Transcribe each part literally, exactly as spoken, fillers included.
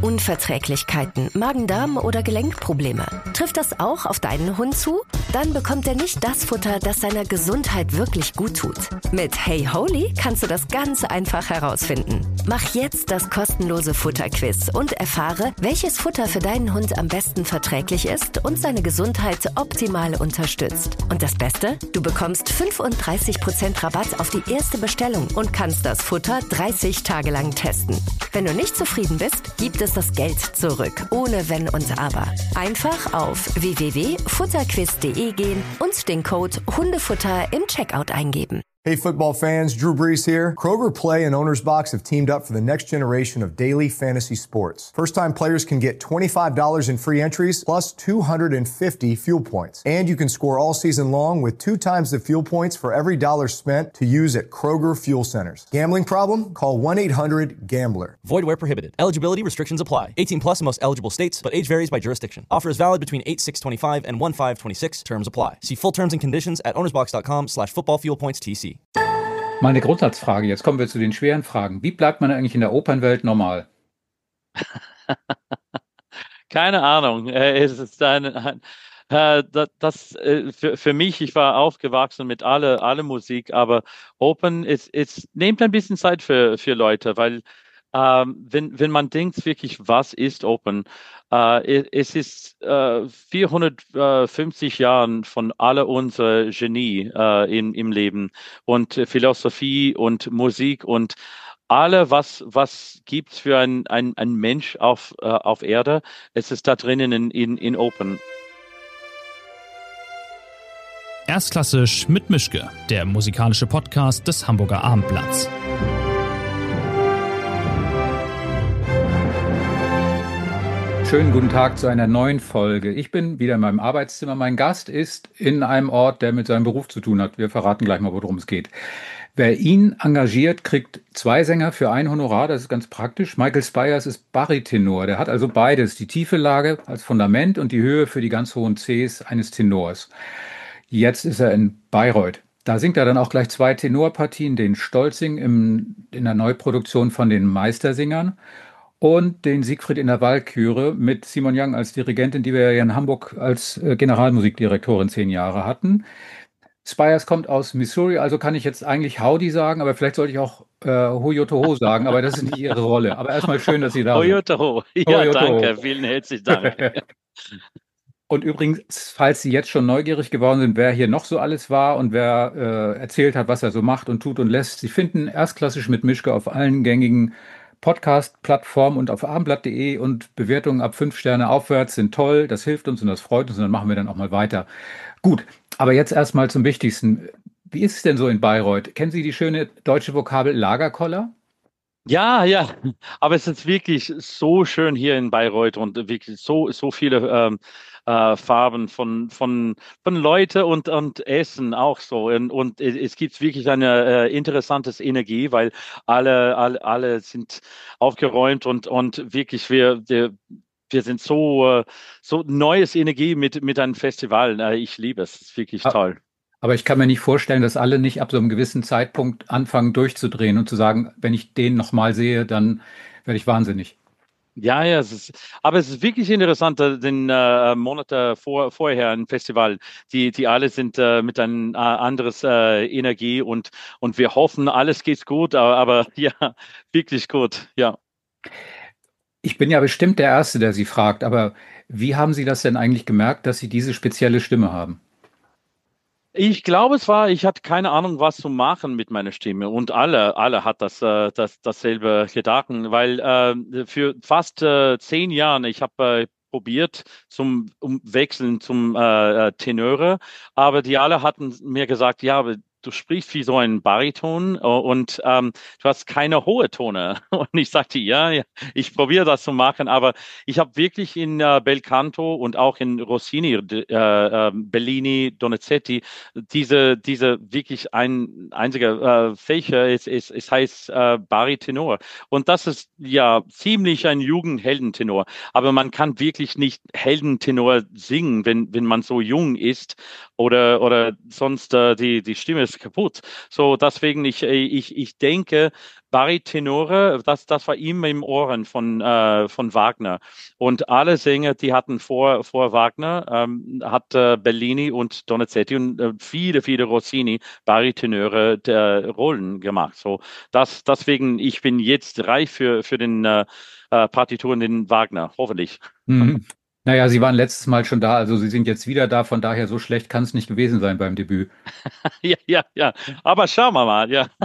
Unverträglichkeiten, Magen-Darm oder Gelenkprobleme. Trifft das auch auf deinen Hund zu? Dann bekommt er nicht das Futter, das seiner Gesundheit wirklich gut tut. Mit Hey Holy kannst du das ganz einfach herausfinden. Mach jetzt das kostenlose Futterquiz und erfahre, welches Futter für deinen Hund am besten verträglich ist und seine Gesundheit optimal unterstützt. Und das Beste? Du bekommst fünfunddreißig Prozent Rabatt auf die erste Bestellung und kannst das Futter dreißig Tage lang testen. Wenn du nicht zufrieden bist, gibt es das Geld zurück, ohne Wenn und Aber. Einfach auf w w w punkt futterquiz punkt de gehen und den Code Hundefutter im Checkout eingeben. Hey football fans, Drew Brees here. Kroger Play and Owner's Box have teamed up for the next generation of daily fantasy sports. First-time players can get twenty-five dollars in free entries plus two hundred fifty fuel points. And you can score all season long with two times the fuel points for every dollar spent to use at Kroger Fuel Centers. Gambling problem? Call one eight hundred gambler. Void where prohibited. Eligibility restrictions apply. eighteen plus in most eligible states, but age varies by jurisdiction. Offer is valid between eight six twenty-five and one five twenty-six. Terms apply. See full terms and conditions at ownersbox.com slash football fuel points TC. Mal eine Grundsatzfrage. Jetzt kommen wir zu den schweren Fragen. Wie bleibt man eigentlich in der Opernwelt normal? Keine Ahnung. Äh, es ist ein, ein äh, das, das äh, für, für mich, ich war aufgewachsen mit alle, alle Musik, aber Open, es, es nimmt ein bisschen Zeit für, für Leute, weil ähm, wenn, wenn man denkt wirklich, was ist Open? Äh, es ist äh, vierhundertfünfzig Jahren von alle unser Genie äh, in, im Leben und äh, Philosophie und Musik und alle, was, was gibt's für ein, ein, ein Mensch auf, äh, auf Erde, es ist da drinnen in, in, in Open. Erstklassisch mit Mischke, der musikalische Podcast des Hamburger Abendblatts. Schönen guten Tag zu einer neuen Folge. Ich bin wieder in meinem Arbeitszimmer. Mein Gast ist in einem Ort, der mit seinem Beruf zu tun hat. Wir verraten gleich mal, worum es geht. Wer ihn engagiert, kriegt zwei Sänger für ein Honorar. Das ist ganz praktisch. Michael Spyers ist Baritenor. Der hat also beides, die tiefe Lage als Fundament und die Höhe für die ganz hohen Cs eines Tenors. Jetzt ist er in Bayreuth. Da singt er dann auch gleich zwei Tenorpartien, den Stolzing im, in der Neuproduktion von den Meistersingern und den Siegfried in der Walküre mit Simon Young als Dirigentin, die wir ja in Hamburg als äh, Generalmusikdirektorin zehn Jahre hatten. Spyers kommt aus Missouri, also kann ich jetzt eigentlich Howdy sagen, aber vielleicht sollte ich auch äh, Hoyotoho sagen, aber das ist nicht Ihre Rolle. Aber erstmal schön, dass Sie da sind. Hoyotoho, ja, Hoyotoho. Danke, vielen herzlichen Dank. Und übrigens, falls Sie jetzt schon neugierig geworden sind, wer hier noch so alles war und wer äh, erzählt hat, was er so macht und tut und lässt, Sie finden Erstklassisch mit Mischke auf allen gängigen Podcast-Plattformen und auf abendblatt punkt de und Bewertungen ab fünf Sterne aufwärts sind toll. Das hilft uns und das freut uns und dann machen wir dann auch mal weiter. Gut, aber jetzt erstmal zum Wichtigsten. Wie ist es denn so in Bayreuth? Kennen Sie die schöne deutsche Vokabel Lagerkoller? Ja, ja, aber es ist wirklich so schön hier in Bayreuth und wirklich so, so viele ähm, äh, Farben von, von, von Leute und, und Essen auch so. Und, und es gibt wirklich eine äh, interessantes Energie, weil alle, alle, alle sind aufgeräumt und, und wirklich wir, wir, wir sind so, äh, so neues Energie mit, mit einem Festival. Äh, ich liebe es, es ist wirklich toll. Aber ich kann mir nicht vorstellen, dass alle nicht ab so einem gewissen Zeitpunkt anfangen durchzudrehen und zu sagen, wenn ich den nochmal sehe, dann werde ich wahnsinnig. Ja, ja, es ist, aber es ist wirklich interessant, den äh, Monate vor, vorher ein Festival, die, die alle sind äh, mit ein äh, anderes äh, Energie und, und wir hoffen, alles geht gut, aber, aber ja, wirklich gut, ja. Ich bin ja bestimmt der Erste, der Sie fragt, aber wie haben Sie das denn eigentlich gemerkt, dass Sie diese spezielle Stimme haben? Ich glaube, es war, ich hatte keine Ahnung, was zu machen mit meiner Stimme und alle, alle hat das, äh, das dasselbe Gedanken, weil äh, für fast äh, zehn Jahren, ich habe äh, probiert zum um, Wechseln zum äh, Tenöre, aber die alle hatten mir gesagt, ja, aber du sprichst wie so ein Bariton und ähm, du hast keine hohe Tone. Und ich sagte, ja, ja ich probiere das zu machen, aber ich habe wirklich in äh, Belcanto und auch in Rossini, äh, äh, Bellini, Donizetti, diese diese wirklich ein einziger äh, Fächer, es, es, es heißt äh, Baritenor. Und das ist ja ziemlich ein Jugendheldentenor. Aber man kann wirklich nicht Heldentenor singen, wenn wenn man so jung ist oder oder sonst äh, die die Stimme alles kaputt. So, deswegen, ich, ich, ich denke, Baritonore, das, das war immer im Ohren von, äh, von Wagner. Und alle Sänger, die hatten vor, vor Wagner, ähm, hat äh, Bellini und Donizetti und äh, viele, viele Rossini Baritonore der Rollen gemacht. So, das, deswegen, ich bin jetzt reif für, für den äh, äh, Partituren in Wagner, hoffentlich. Mhm. Naja, Sie waren letztes Mal schon da, also Sie sind jetzt wieder da, von daher so schlecht kann es nicht gewesen sein beim Debüt. Ja, ja, ja. Aber schauen wir mal, ja.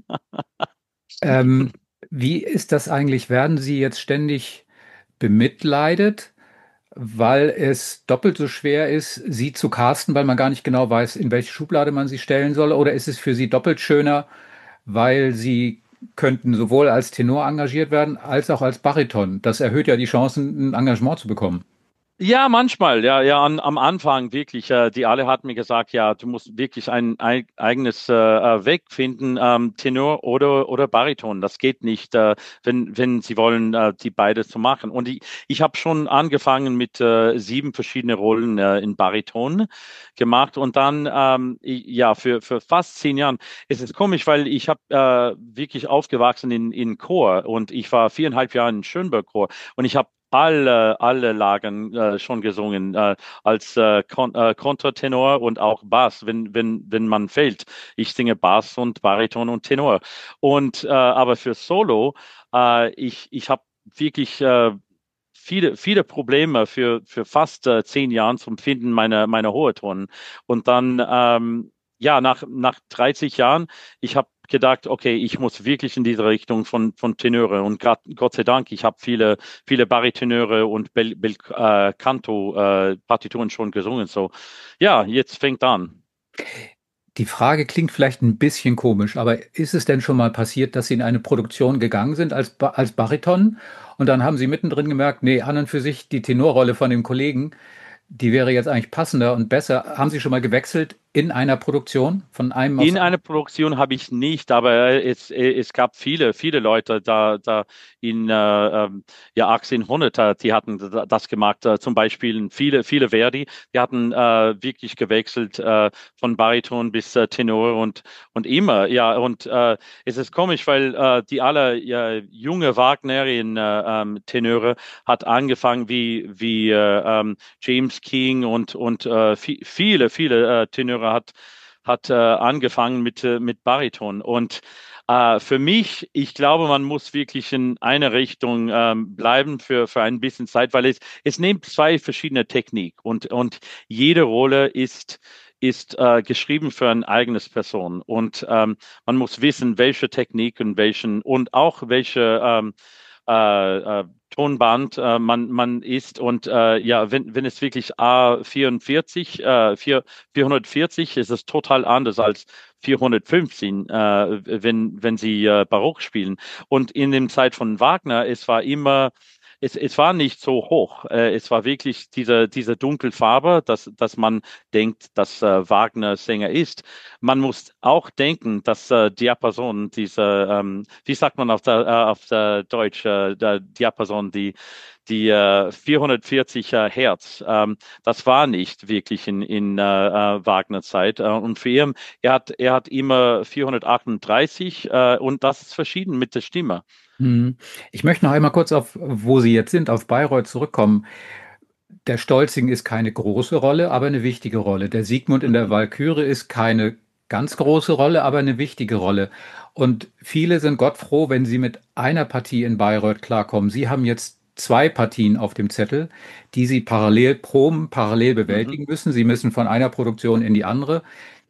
Ähm, wie ist das eigentlich? Werden Sie jetzt ständig bemitleidet, weil es doppelt so schwer ist, Sie zu casten, weil man gar nicht genau weiß, in welche Schublade man Sie stellen soll? Oder ist es für Sie doppelt schöner, weil Sie könnten sowohl als Tenor engagiert werden, als auch als Bariton? Das erhöht ja die Chancen, ein Engagement zu bekommen. Ja, manchmal, ja, ja, an, am Anfang wirklich. Äh, die alle hat mir gesagt, ja, du musst wirklich ein, ein eigenes äh, äh, Weg finden, ähm, Tenor oder oder Bariton. Das geht nicht, äh, wenn wenn sie wollen, äh, die beide zu machen. Und ich ich habe schon angefangen mit äh, sieben verschiedene Rollen äh, in Bariton gemacht und dann ähm, ich, ja für für fast zehn Jahren. Es ist komisch, weil ich habe äh, wirklich aufgewachsen in in Chor und ich war viereinhalb Jahre in Schönberg Chor und ich habe alle, alle Lagen äh, schon gesungen, äh, als äh, Kon äh, Kontratenor und auch Bass, wenn, wenn, wenn man fällt. Ich singe Bass und Bariton und Tenor. Und äh, aber für Solo, äh, ich, ich habe wirklich äh, viele, viele Probleme für, für fast äh, zehn Jahren zum Finden meiner, meiner hohe Tonen. Und dann, ähm, ja, nach, nach dreißig Jahren, ich habe gedacht, okay, ich muss wirklich in diese Richtung von, von Tenöre. Und grad, Gott sei Dank, ich habe viele, viele Baritenöre und Bel, Bel, äh, Canto äh, Partituren schon gesungen. So, ja, jetzt fängt an. Die Frage klingt vielleicht ein bisschen komisch, aber ist es denn schon mal passiert, dass Sie in eine Produktion gegangen sind als, Ba- als Bariton und dann haben Sie mittendrin gemerkt, nee, an und für sich die Tenorrolle von dem Kollegen, die wäre jetzt eigentlich passender und besser. Haben Sie schon mal gewechselt in einer Produktion von einem aufs In andere? einer Produktion habe ich nicht, aber es, es gab viele, viele Leute da, da in äh, ähm, ja, achtzehnhundert, die hatten das gemacht. Äh, zum Beispiel viele, viele Verdi, die hatten äh, wirklich gewechselt äh, von Bariton bis äh, Tenor und und immer. Ja, und äh, es ist komisch, weil äh, die alle ja, junge Wagnerian äh, ähm, Tenöre hat angefangen wie wie äh, ähm, James King und und äh, vi- viele, viele äh, Tenöre hat hat äh, angefangen mit, äh, mit Bariton. Und äh, für mich, ich glaube, man muss wirklich in eine Richtung ähm, bleiben für, für ein bisschen Zeit, weil es, es nimmt zwei verschiedene Technik und, und jede Rolle ist, ist äh, geschrieben für ein eigenes Person. Und ähm, man muss wissen, welche Technik und welchen und auch welche ähm, äh, äh, Tonband äh, man, man ist. Und äh, ja, wenn, wenn es wirklich A vierundvierzig, äh, vier, vierhundertvierzig ist es total anders als vierhundertfünfzehn, äh, wenn, wenn sie äh, Barock spielen. Und in dem Zeit von Wagner, es war immer es, es war nicht so hoch. Äh, es war wirklich diese, diese Dunkelfarbe, dass, dass man denkt, dass äh, Wagner Sänger ist. Man muss auch denken, dass äh, Diapason, diese, ähm, wie sagt man auf der, äh, auf der Deutsch, äh, der Diapason, die, die äh, vierhundertvierzig äh, Hertz, ähm, das war nicht wirklich in, in äh, äh, Wagner-Zeit. Äh, und für ihn, er hat, er hat immer vierhundertachtunddreißig äh, und das ist verschieden mit der Stimme. Hm. Ich möchte noch einmal kurz auf, wo Sie jetzt sind, auf Bayreuth zurückkommen. Der Stolzing ist keine große Rolle, aber eine wichtige Rolle. Der Siegmund in der Walküre ist keine ganz große Rolle, aber eine wichtige Rolle. Und viele sind Gott froh, wenn sie mit einer Partie in Bayreuth klarkommen. Sie haben jetzt zwei Partien auf dem Zettel, die Sie parallel proben, parallel Mhm. bewältigen müssen. Sie müssen von einer Produktion in die andere.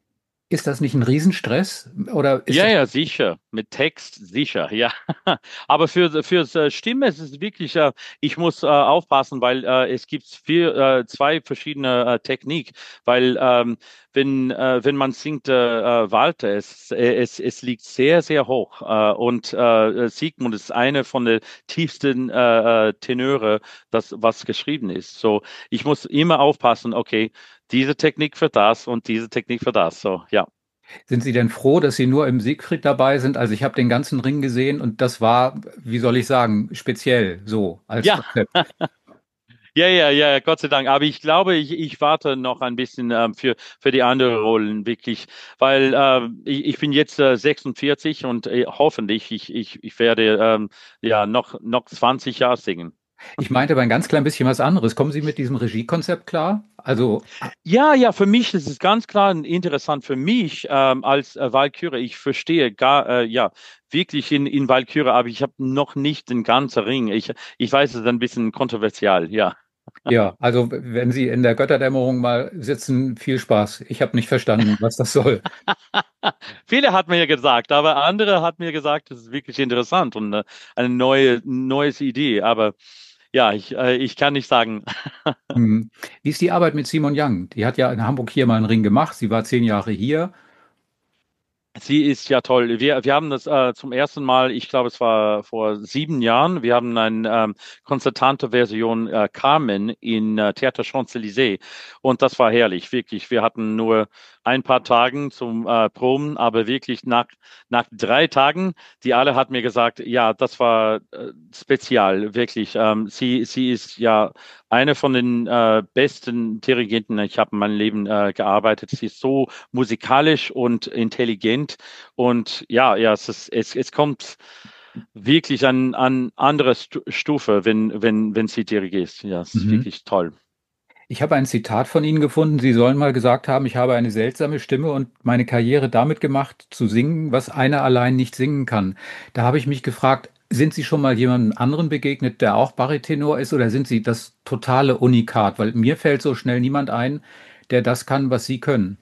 Ist das nicht ein Riesenstress? Oder ist Ja, das ja, sicher. Mit Text sicher, ja. Aber für fürs äh, Stimme ist es wirklich, äh, ich muss äh, aufpassen, weil äh, es gibt vier, äh, zwei verschiedene äh, Technik, weil ähm, wenn äh, wenn man singt äh, äh, Walter, es, äh, es es liegt sehr sehr hoch äh, und äh, Sigmund ist eine von den tiefsten äh, äh, Tenöre, das was geschrieben ist. So, ich muss immer aufpassen. Okay, diese Technik für das und diese Technik für das. So, ja. Sind Sie denn froh, dass Sie nur im Siegfried dabei sind? Also ich habe den ganzen Ring gesehen und das war, wie soll ich sagen, speziell so als Ja, Konzept. Ja, ja, ja, Gott sei Dank. Aber ich glaube, ich, ich warte noch ein bisschen ähm, für, für die anderen Rollen wirklich, weil ähm, ich, ich bin jetzt äh, sechsundvierzig und äh, hoffentlich ich, ich, ich werde ähm, ja noch, noch zwanzig Jahre singen. Ich meinte aber ein ganz klein bisschen was anderes. Kommen Sie mit diesem Regiekonzept klar? Also, Ja, ja, für mich ist es ganz klar interessant für mich ähm, als äh, Walküre. Ich verstehe gar, äh, ja, wirklich in, in Walküre, aber ich habe noch nicht den ganzen Ring. Ich, ich weiß, es ist ein bisschen kontroversial, ja. ja, also wenn Sie in der Götterdämmerung mal sitzen, viel Spaß. Ich habe nicht verstanden, was das soll. Viele hat mir gesagt, aber andere hat mir gesagt, das ist wirklich interessant und äh, eine neue, neues Idee. Aber ja, ich, äh, ich kann nicht sagen. Hm. Wie ist die Arbeit mit Simon Young? Die hat ja in Hamburg hier mal einen Ring gemacht. Sie war zehn Jahre hier. Sie ist ja toll. Wir, wir haben das äh, zum ersten Mal, ich glaube, es war vor sieben Jahren, wir haben eine ähm, konzertante Version äh, Carmen in äh, Theater Champs-Élysées und das war herrlich, wirklich. Wir hatten nur ein paar Tagen zum äh, Proben, aber wirklich nach, nach drei Tagen, die alle hat mir gesagt, ja, das war äh, spezial, wirklich. Ähm, sie, sie ist ja eine von den äh, besten Dirigenten. Ich habe in meinem Leben äh, gearbeitet. Sie ist so musikalisch und intelligent. Und ja, ja, es ist, es, es kommt wirklich an, an andere Stu Stufe, wenn, wenn, wenn sie dirigiert. Ja, es ist Mhm. wirklich toll. Ich habe ein Zitat von Ihnen gefunden. Sie sollen mal gesagt haben, ich habe eine seltsame Stimme und meine Karriere damit gemacht, zu singen, was einer allein nicht singen kann. Da habe ich mich gefragt, sind Sie schon mal jemandem anderen begegnet, der auch Baritenor ist, oder sind Sie das totale Unikat? Weil mir fällt so schnell niemand ein, der das kann, was Sie können.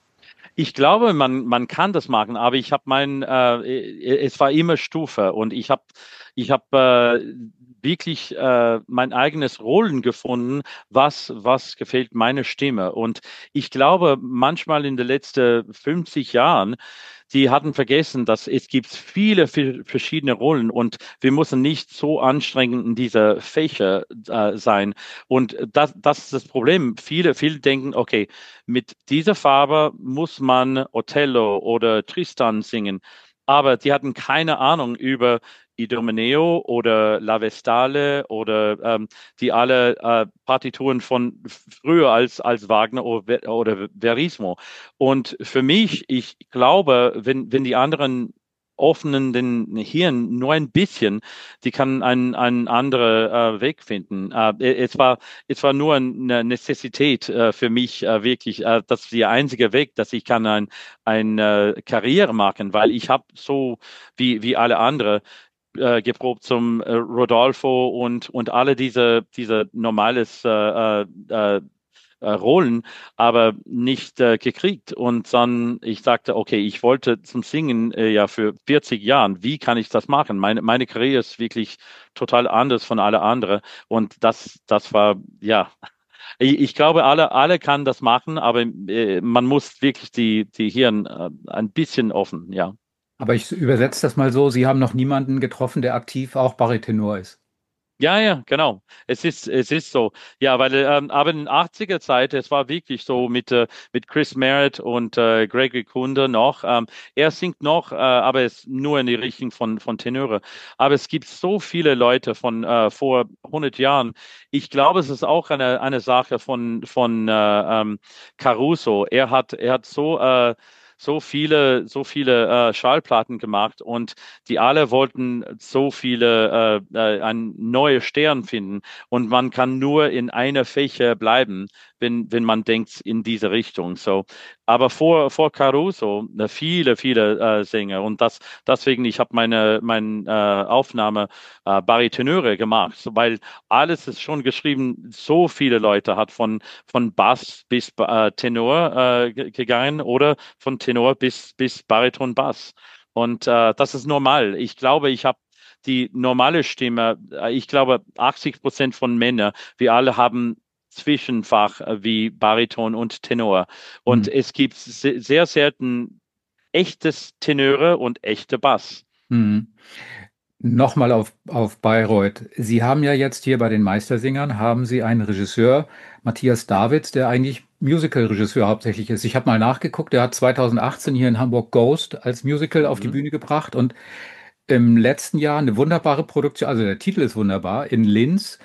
Ich glaube, man, man kann das machen, aber ich habe mein, äh, es war immer Stufe und ich habe ich hab, äh, wirklich äh, mein eigenes Rollen gefunden, was, was gefällt meine Stimme. Und ich glaube, manchmal in den letzten fünfzig Jahren, die hatten vergessen, dass es gibt viele vi- verschiedene Rollen und wir müssen nicht so anstrengend in dieser Fächer äh, sein. Und das, das ist das Problem. Viele, viele denken, okay, mit dieser Farbe muss man Othello oder Tristan singen. Aber die hatten keine Ahnung über Idomeneo oder La Vestale oder ähm, die alle äh, Partituren von früher als, als Wagner oder, oder Verismo. Und für mich, ich glaube, wenn, wenn die anderen offenen den Hirn nur ein bisschen, die kann einen, einen anderen äh, Weg finden. Äh, es war, es war nur eine Necessität äh, für mich äh, wirklich, äh, das ist der einzige Weg, dass ich kann ein, ein äh, Karriere machen, weil ich habe so wie, wie alle andere äh, geprobt zum äh, Rodolfo und, und alle diese, diese normales äh, äh, äh, Rollen, aber nicht äh, gekriegt. Und dann, ich sagte, okay, ich wollte zum Singen äh, ja für vierzig Jahren. Wie kann ich das machen? Meine, meine Karriere ist wirklich total anders von alle anderen. Und das, das war, ja, ich, ich glaube, alle, alle kann das machen, aber äh, man muss wirklich die, die Hirn äh, ein bisschen offen, ja. Aber ich übersetze das mal so, Sie haben noch niemanden getroffen, der aktiv auch Baritenor ist. Ja, ja, genau. Es ist, es ist so. Ja, weil, ähm, aber in achtziger Zeit, es war wirklich so mit, äh, mit Chris Merritt und äh, Gregory Kunder noch. Ähm, er singt noch, äh, aber es nur in die Richtung von, von Tenöre. Aber es gibt so viele Leute von äh, vor hundert Jahren. Ich glaube, es ist auch eine, eine Sache von, von äh, ähm, Caruso. Er hat, er hat so, äh, so viele, so viele äh, Schallplatten gemacht und die alle wollten so viele, äh, äh, ein neue Stern finden. Und man kann nur in einer Fächer bleiben, wenn, wenn man denkt in diese Richtung. So. Aber vor, vor Caruso, äh, viele, viele äh, Sänger. Und das, deswegen, ich habe meine, meine äh, Aufnahme äh, Baritenöre gemacht, so, weil alles ist schon geschrieben, so viele Leute hat von, von Bass bis äh, Tenor äh, gegangen oder von Tenor bis, bis Bariton Bass. Und äh, das ist normal. Ich glaube, ich habe die normale Stimme. Äh, Ich glaube, achtzig Prozent von Männern, wir alle haben Zwischenfach äh, wie Bariton und Tenor. Und Hm. es gibt se sehr selten echtes Tenöre und echte Bass. Hm. Nochmal auf, auf Bayreuth. Sie haben ja jetzt hier bei den Meistersingern, haben Sie einen Regisseur, Matthias Davids, der eigentlich Musical-Regisseur hauptsächlich ist. Ich habe mal nachgeguckt, der hat zweitausendachtzehn hier in Hamburg Ghost als Musical auf die Mhm. Bühne gebracht und im letzten Jahr eine wunderbare Produktion, also der Titel ist wunderbar, in Linz.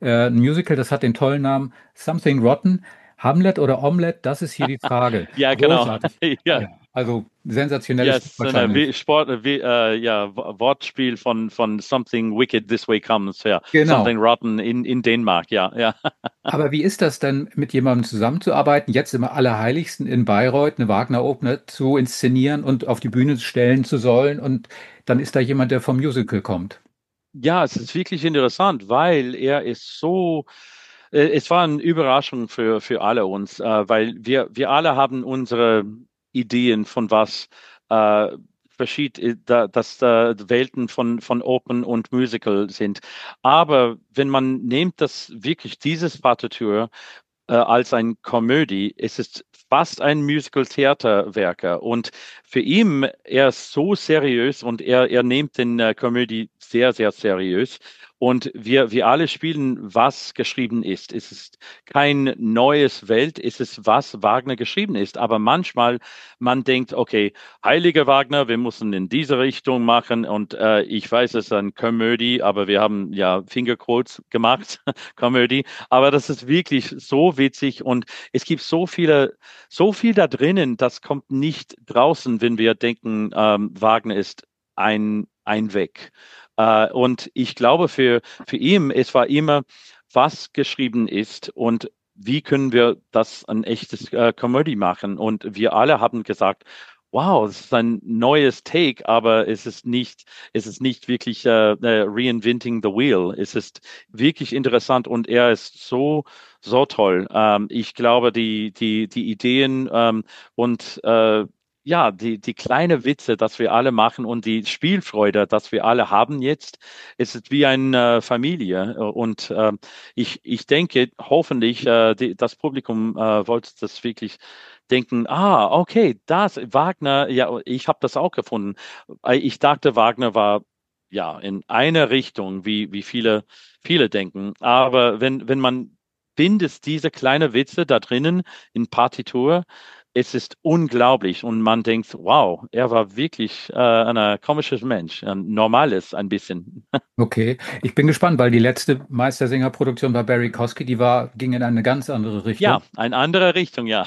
Äh, ein Musical, das hat den tollen Namen Something Rotten. Hamlet oder Omelette, das ist hier die Frage. Ja, genau. Großartig. Ja. Ja, also sensationelles Ja, Stück es ist ein wahrscheinlich. äh, Sport, äh, wie, äh, ja, W- Wortspiel von, von Something Wicked This Way Comes, ja. Genau. Something Rotten in, in Dänemark, ja, ja. Aber wie ist das denn, mit jemandem zusammenzuarbeiten, jetzt im Allerheiligsten in Bayreuth eine Wagner-Oper zu inszenieren und auf die Bühne stellen zu sollen und dann ist da jemand, der vom Musical kommt? Ja, es ist wirklich interessant, weil er ist so, äh, es war eine Überraschung für, für alle uns, äh, weil wir, wir alle haben unsere Ideen von was äh, verschied, äh, da, dass äh, Welten von, von Open und Musical sind. Aber wenn man nimmt das wirklich dieses Partitur äh, als ein Komödie, es ist fast ein Musical-Theaterwerker und für ihn, er ist so seriös und er, er nimmt den äh, Komödie sehr, sehr seriös. Und wir, wir alle spielen, was geschrieben ist. Es ist kein neues Welt, es ist, was Wagner geschrieben ist. Aber manchmal, man denkt, okay, heiliger Wagner, wir müssen in diese Richtung machen. Und äh, ich weiß, es ist eine Komödie, aber wir haben ja Fingerquotes gemacht, Komödie. Aber das ist wirklich so witzig und es gibt so viele, so viel da drinnen, das kommt nicht draußen, wenn wir denken, ähm, Wagner ist ein, ein Weg. Äh, und ich glaube, für, für ihn, es war immer, was geschrieben ist und wie können wir das ein echtes äh, Comedy machen. Und wir alle haben gesagt, wow, es ist ein neues Take, aber es ist nicht, es ist nicht wirklich äh, äh, reinventing the wheel. Es ist wirklich interessant und er ist so, so toll. Ähm, ich glaube, die, die, die Ideen ähm, und äh, ja, die, die kleine Witze, dass wir alle machen und die Spielfreude, dass wir alle haben jetzt, es ist wie eine äh, Familie. Und äh, ich, ich denke, hoffentlich, äh, die, das Publikum äh, wollte das wirklich denken, ah, okay, das, Wagner, ja, ich habe das auch gefunden. Ich dachte, Wagner war ja in eine Richtung, wie, wie viele, viele denken. Aber wenn, wenn man findet diese kleine Witze da drinnen in Partitur, es ist unglaublich und man denkt, wow, er war wirklich äh, ein komisches Mensch, ein normales ein bisschen. Okay, ich bin gespannt, weil die letzte Meistersinger-Produktion bei Barry Kosky, die war, ging in eine ganz andere Richtung. Ja, eine andere Richtung, ja.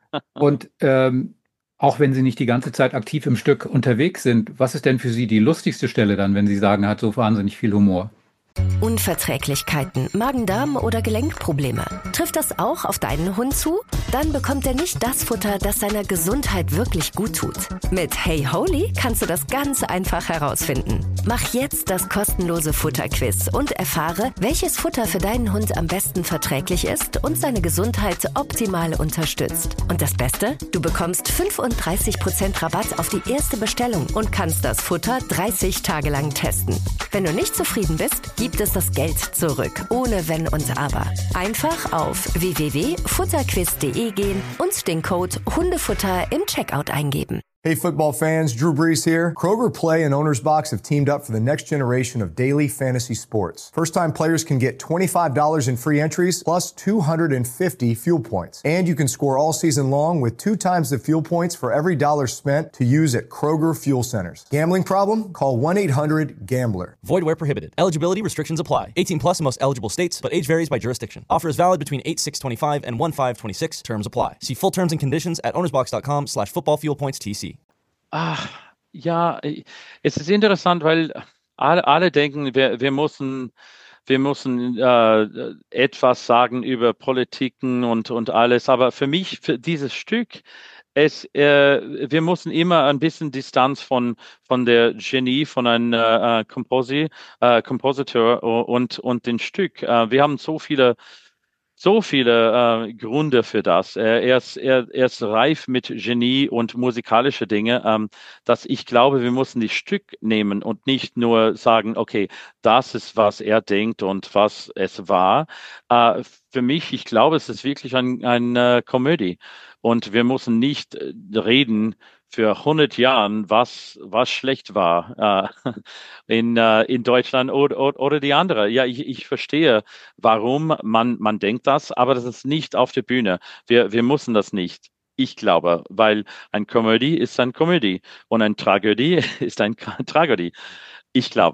Und ähm, auch wenn Sie nicht die ganze Zeit aktiv im Stück unterwegs sind, was ist denn für Sie die lustigste Stelle dann, wenn Sie sagen, hat so wahnsinnig viel Humor? Unverträglichkeiten, Magen-Darm oder Gelenkprobleme. Trifft das auch auf deinen Hund zu? Dann bekommt er nicht das Futter, das seiner Gesundheit wirklich gut tut. Mit Hey Holy kannst du das ganz einfach herausfinden. Mach jetzt das kostenlose Futterquiz und erfahre, welches Futter für deinen Hund am besten verträglich ist und seine Gesundheit optimal unterstützt. Und das Beste? Du bekommst fünfunddreißig Prozent Rabatt auf die erste Bestellung und kannst das Futter dreißig Tage lang testen. Wenn du nicht zufrieden bist, gibt es das Geld zurück, ohne Wenn und Aber. Einfach auf w w w punkt futterquiz punkt de gehen und den Code Hundefutter im Checkout eingeben. Hey football fans, Drew Brees here. Kroger Play and Owner's Box have teamed up for the next generation of daily fantasy sports. First-time players can get twenty-five dollars in free entries plus two hundred fifty fuel points. And you can score all season long with two times the fuel points for every dollar spent to use at Kroger Fuel Centers. Gambling problem? Call one eight hundred gambler. Void where prohibited. Eligibility restrictions apply. eighteen plus in most eligible states, but age varies by jurisdiction. Offer is valid between eight six twenty-five and one five twenty-six. Terms apply. See full terms and conditions at ownersbox.com slash football fuel points TC. Ach, ja, es ist interessant, weil alle, alle denken, wir, wir müssen, wir müssen äh, etwas sagen über Politiken und, und alles. Aber für mich, für dieses Stück, es, äh, wir müssen immer ein bisschen Distanz von, von der Genie, von einem äh, Komposi, äh, Kompositor und, und dem Stück. Äh, wir haben so viele So viele äh, Gründe für das. Er, er, ist, er, er ist reif mit Genie und musikalische Dinge, ähm, dass ich glaube, wir müssen die Stück nehmen und nicht nur sagen, okay, das ist, was er denkt und was es war. Äh, für mich, ich glaube, es ist wirklich ein, eine Komödie. Und wir müssen nicht reden für hundert Jahren, was, was schlecht war äh, in, äh, in Deutschland oder, oder, oder die andere. Ja, ich, ich verstehe, warum man, man denkt das, aber das ist nicht auf der Bühne. Wir, wir müssen das nicht. Ich glaube, weil ein Komödie ist ein Komödie und eine Tragödie ist eine Tragödie. Ich glaube.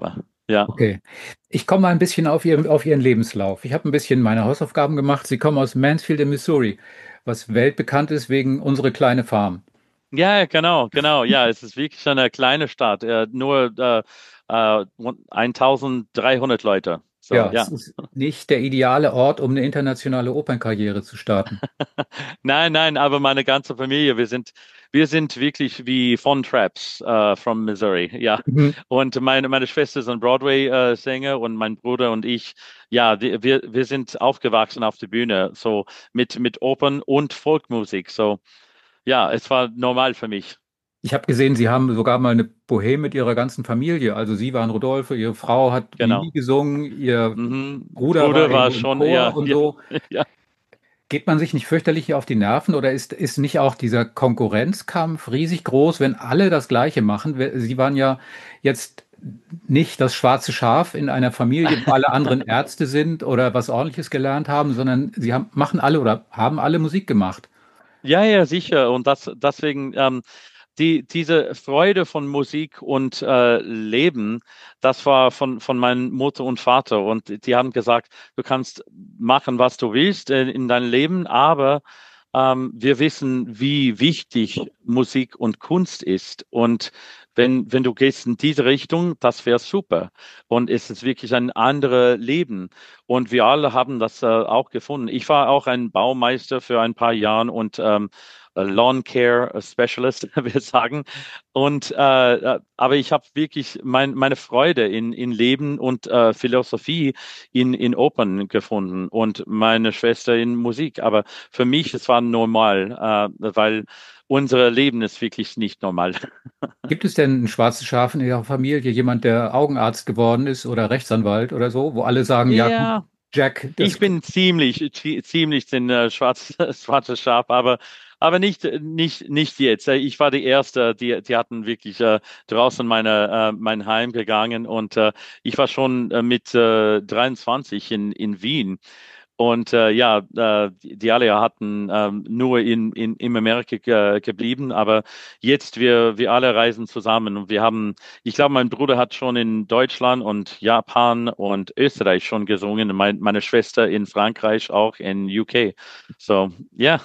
Ja. Okay. Ich komme mal ein bisschen auf Ihren, auf Ihren Lebenslauf. Ich habe ein bisschen meine Hausaufgaben gemacht. Sie kommen aus Mansfield in Missouri, was weltbekannt ist wegen unsere kleine Farm. Ja, genau, genau. Ja, es ist wirklich eine kleine Stadt, äh, nur äh, äh, eintausenddreihundert Leute. So, Ja, es ja. ist nicht der ideale Ort, um eine internationale Opernkarriere zu starten. Nein, nein, aber meine ganze Familie, wir sind, wir sind wirklich wie Von Traps, äh, from Missouri, ja. Mhm. Und meine, meine Schwester ist ein Broadway-Sänger und mein Bruder und ich, ja, die, wir, wir sind aufgewachsen auf der Bühne, so mit, mit Opern und Folkmusik. So, ja, es war normal für mich. Ich habe gesehen, Sie haben sogar mal eine Bohème mit Ihrer ganzen Familie. Also Sie waren Rodolphe, Ihre Frau hat Violine Genau. gesungen, Ihr Mhm. Bruder war Bruder war irgendwo im schon, Chor ja, und ja, so. ja. Geht man sich nicht fürchterlich auf die Nerven oder ist, ist nicht auch dieser Konkurrenzkampf riesig groß, wenn alle das Gleiche machen? Wir- Sie waren ja jetzt nicht das schwarze Schaf in einer Familie, wo alle anderen Ärzte sind oder was Ordentliches gelernt haben, sondern Sie haben, machen alle oder haben alle Musik gemacht. Ja, ja, sicher. Und das, deswegen, ähm, die, diese Freude von Musik und äh, Leben, das war von, von meiner Mutter und Vater. Und die haben gesagt, du kannst machen, was du willst äh, in deinem Leben, aber ähm, wir wissen, wie wichtig Musik und Kunst ist. Und wenn, wenn du gehst in diese Richtung, das wäre super. Und es ist wirklich ein anderes Leben. Und wir alle haben das äh, auch gefunden. Ich war auch ein Baumeister für ein paar Jahre und ähm, Lawn Care Specialist, wir sagen. Und äh, äh, aber ich habe wirklich mein, meine Freude in, in Leben und äh, Philosophie in, in Opern gefunden und meine Schwester in Musik. Aber für mich, es war normal, äh, weil unser Leben ist wirklich nicht normal. Gibt es denn ein schwarzes Schaf in Ihrer Familie, jemand, der Augenarzt geworden ist oder Rechtsanwalt oder so, wo alle sagen, ja, gut, Ja, Jack, ich das bin ziemlich, zi- ziemlich den äh, schwarz, schwarzes Schaf, aber, aber nicht, nicht, nicht jetzt. Äh, Ich war die Erste, die, die hatten wirklich äh, draußen meine, äh, mein Heim gegangen und äh, ich war schon äh, mit äh, dreiundzwanzig in, in Wien. Und äh, ja, äh, die, die alle hatten ähm, nur in, in, in Amerika ge geblieben, aber jetzt wir, wir alle reisen zusammen und wir haben, ich glaube, mein Bruder hat schon in Deutschland und Japan und Österreich schon gesungen, mein, meine Schwester in Frankreich auch in U K. So, ja,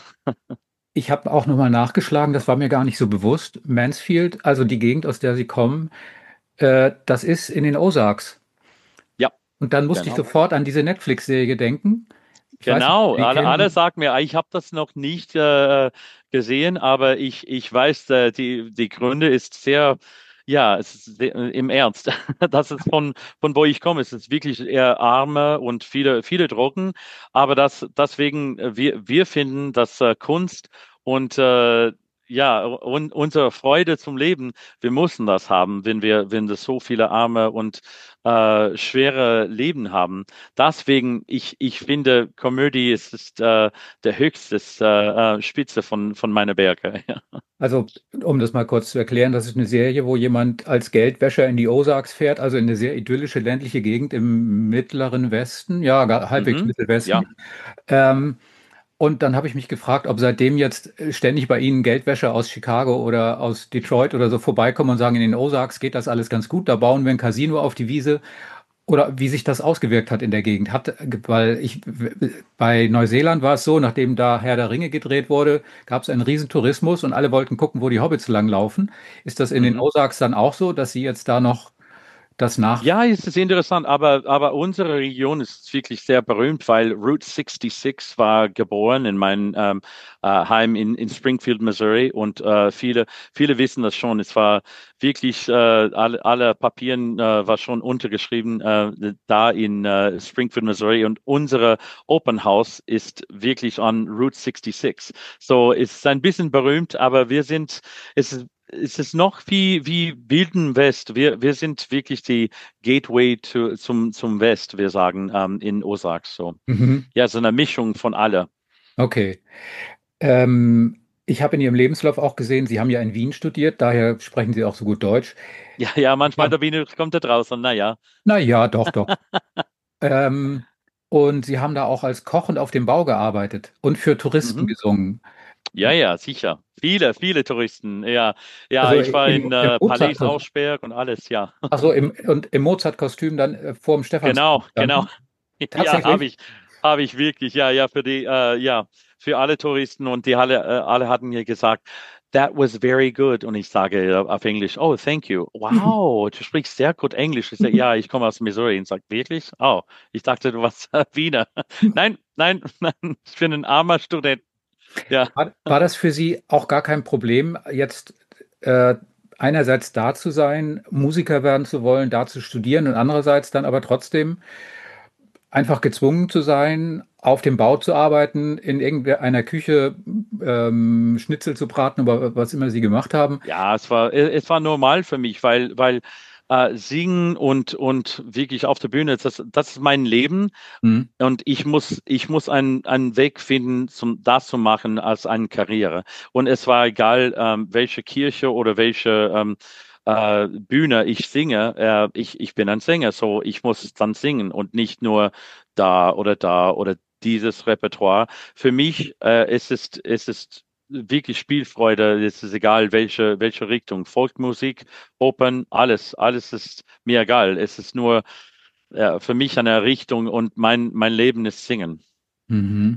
Ich habe auch nochmal nachgeschlagen, das war mir gar nicht so bewusst. Mansfield, also die Gegend, aus der Sie kommen, äh, das ist in den Ozarks. ja, Und dann musste ich genau. sofort an diese Netflix-Serie denken. Ich weiß nicht, ob Genau, Sie die alle, alle kennen. sagen mir, ich habe das noch nicht äh, gesehen, aber ich, ich weiß, äh, die, die Gründe ist sehr, ja, es ist sehr, im Ernst. Das ist von, von wo ich komme. Es ist wirklich eher arme und viele, viele Drogen, aber das, deswegen, äh, wir, wir finden, dass äh, Kunst und äh, ja, und unsere Freude zum Leben, wir müssen das haben, wenn wir, wenn wir so viele arme und äh, schwere Leben haben. Deswegen, ich, ich finde, Komödie ist, ist äh, der höchste äh, äh, Spitze von, von meiner Berge. Ja. Also, um das mal kurz zu erklären, das ist eine Serie, wo jemand als Geldwäscher in die Ozarks fährt, also in eine sehr idyllische ländliche Gegend im mittleren Westen, ja, gar- halbwegs Mhm. Ja. Mittelwesten. Ähm, Und dann habe ich mich gefragt, ob seitdem jetzt äh, ständig bei Ihnen Geldwäscher aus Chicago oder aus Detroit oder so vorbeikommen und sagen, in den Ozarks geht das alles ganz gut, da bauen wir ein Casino auf die Wiese oder wie sich das ausgewirkt hat in der Gegend. Hat, weil ich, bei Neuseeland war es so, nachdem da Herr der Ringe gedreht wurde, gab es einen riesen Tourismus und alle wollten gucken, wo die Hobbits langlaufen. Ist das in den Mhm. Ozarks dann auch so, dass Sie jetzt da noch das nach... Ja, es ist interessant, aber, aber unsere Region ist wirklich sehr berühmt, weil Route sechsundsechzig war geboren in meinem ähm, äh, Heim in, in Springfield, Missouri und äh, viele, viele wissen das schon. Es war wirklich, äh, alle, alle Papieren äh, war schon untergeschrieben äh, da in äh, Springfield, Missouri und unsere Open House ist wirklich an Route sechsundsechzig. So, es ist ein bisschen berühmt, aber wir sind, es ist es ist noch wie, wie Wilden West. Wir, wir sind wirklich die Gateway to, zum, zum West, wir sagen, ähm, in Ozarks. So. Mhm. Ja, so eine Mischung von alle. Okay. Ähm, ich habe in Ihrem Lebenslauf auch gesehen, Sie haben ja in Wien studiert, daher sprechen Sie auch so gut Deutsch. Ja, ja, manchmal Ja. der Wiener kommt da draußen. Naja. Na ja, doch, doch. Ähm, und Sie haben da auch als Koch und auf dem Bau gearbeitet und für Touristen Mhm. gesungen. Ja, ja, sicher. Viele, viele Touristen. Ja, ja, Also ich war im, in im äh, Palais Mozart, Auersperg und alles, ja. ach so, im, und im Mozart-Kostüm dann äh, vor dem Stephansdom Genau, genau. standen? Ja, habe Tatsächlich? ich, habe ich wirklich. Ja, ja, für die, äh, ja, für alle Touristen und die alle, äh, alle hatten mir gesagt, that was very good. Und ich sage äh, auf Englisch, oh, thank you. Wow, du sprichst sehr gut Englisch. Ich sage, ja, ich komme aus Missouri. Und sagt, wirklich? Oh, ich dachte, du warst äh, Wiener. Nein, nein, nein, ich bin ein armer Student. Ja. War, war das für Sie auch gar kein Problem, jetzt äh, einerseits da zu sein, Musiker werden zu wollen, da zu studieren und andererseits dann aber trotzdem einfach gezwungen zu sein, auf dem Bau zu arbeiten, in irgendeiner Küche ähm, Schnitzel zu braten oder was immer Sie gemacht haben? Ja, es war, äh, es war normal für mich, weil, weil äh, singen und, und wirklich auf der Bühne, das, das ist mein Leben. Hm. Und ich muss, ich muss einen, einen Weg finden, zum, das zu machen als eine Karriere. Und es war egal, ähm, welche Kirche oder welche ähm, äh, Bühne ich singe. Äh, ich, ich bin ein Sänger, so ich muss dann singen und nicht nur da oder da oder dieses Repertoire. Für mich äh, es ist es ist wirklich Spielfreude. Es ist egal, welche, welche Richtung. Folkmusik, Opern, alles, alles ist mir egal. Es ist nur ja, für mich eine Richtung und mein, mein Leben ist Singen. Mhm.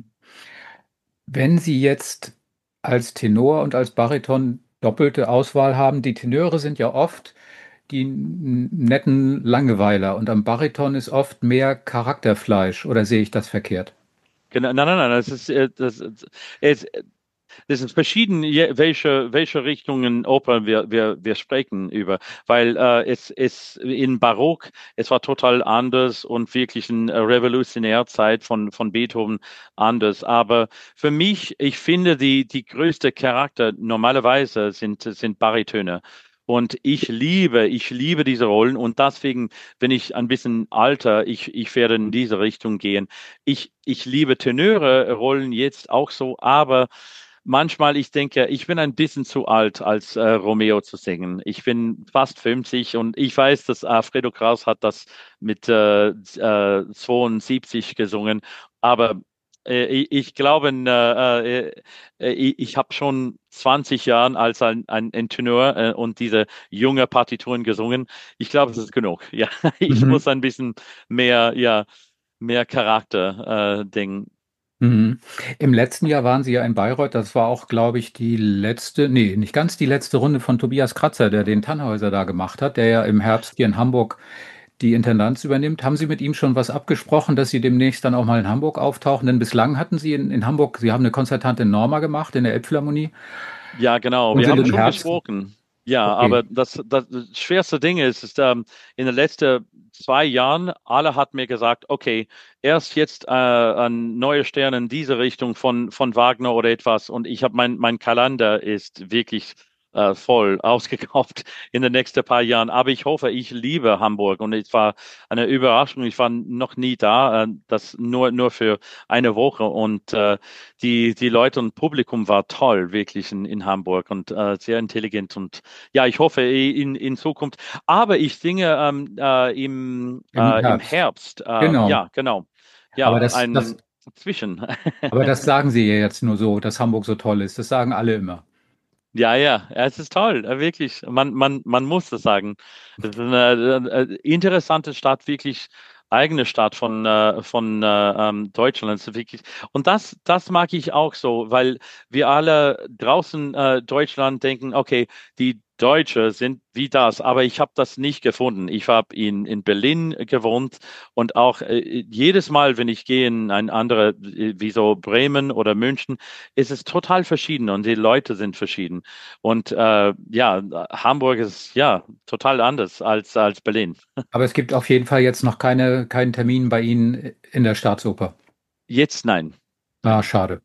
Wenn Sie jetzt als Tenor und als Bariton doppelte Auswahl haben, die Tenöre sind ja oft die n- netten Langeweiler und am Bariton ist oft mehr Charakterfleisch, oder sehe ich das verkehrt? Genau, nein, nein, nein, das ist, äh, das, es, das ist verschieden, je- welche, welche Richtungen Oper wir, wir, wir sprechen über, weil äh, es, es in Barock, es war total anders und wirklich eine Revolutionärzeit von, von Beethoven anders. Aber für mich, ich finde, die, die größte Charakter normalerweise sind, sind Baritöne. Und ich liebe, ich liebe diese Rollen und deswegen, wenn ich ein bisschen alter, ich, ich werde in diese Richtung gehen. Ich, ich liebe Tenöre-Rollen jetzt auch so, aber manchmal, ich denke, ich bin ein bisschen zu alt, als äh, Romeo zu singen. Ich bin fast fünfzig und ich weiß, dass Alfredo Kraus hat das mit äh, äh, zweiundsiebzig gesungen, aber äh, ich, ich glaube, äh, äh, ich, ich habe schon zwanzig Jahre als ein, ein, ein Tenor äh, und diese junge Partituren gesungen. Ich glaube, es ist genug. Ja, ich Mhm. muss ein bisschen mehr, ja, mehr Charakter äh, Ding. Mhm. Im letzten Jahr waren Sie ja in Bayreuth. Das war auch, glaube ich, die letzte, nee, nicht ganz die letzte Runde von Tobias Kratzer, der den Tannhäuser da gemacht hat, der ja im Herbst hier in Hamburg die Intendanz übernimmt. Haben Sie mit ihm schon was abgesprochen, dass Sie demnächst dann auch mal in Hamburg auftauchen? Denn bislang hatten Sie in, in Hamburg, Sie haben eine Konzertante in Norma gemacht, in der Elbphilharmonie Ja, genau. und Wir sind haben im schon Herbst. gesprochen. Ja, Okay. aber das, das schwerste Ding ist, ist ähm, in den letzten zwei Jahren, alle hat mir gesagt, okay, erst jetzt äh, ein neuer Stern in diese Richtung von, von Wagner oder etwas. Und ich habe mein, mein Kalender ist wirklich äh, voll ausgekauft in den nächsten paar Jahren. Aber ich hoffe, ich liebe Hamburg und es war eine Überraschung. Ich war noch nie da, äh, das nur, nur für eine Woche und äh, die, die Leute und Publikum war toll, wirklich in, in Hamburg und äh, sehr intelligent. Und ja, ich hoffe in, in Zukunft. Aber ich singe ähm, äh, im, Im äh, im Herbst. Herbst. Äh, Genau. ja, genau. Aber Ja, das, das, ein Zwischen. aber das sagen Sie ja jetzt nur so, dass Hamburg so toll ist. Das sagen alle immer. Ja, ja, ja, es ist toll, äh, wirklich. Man, man, man muss das sagen. Es ist eine äh, interessante Stadt, wirklich eigene Stadt von, äh, von äh, ähm, Deutschland. Es ist wirklich. Und das, das mag ich auch so, weil wir alle draußen äh, Deutschland denken, okay, die Deutsche sind wie das, aber ich habe das nicht gefunden. Ich habe in, in Berlin gewohnt und auch äh, jedes Mal, wenn ich gehe in ein andere, äh, wie so Bremen oder München, ist es total verschieden und die Leute sind verschieden. Und äh, ja, Hamburg ist ja total anders als, als Berlin. Aber es gibt auf jeden Fall jetzt noch keine, keinen Termin bei Ihnen in der Staatsoper. Jetzt nein. Ah, Nein. schade.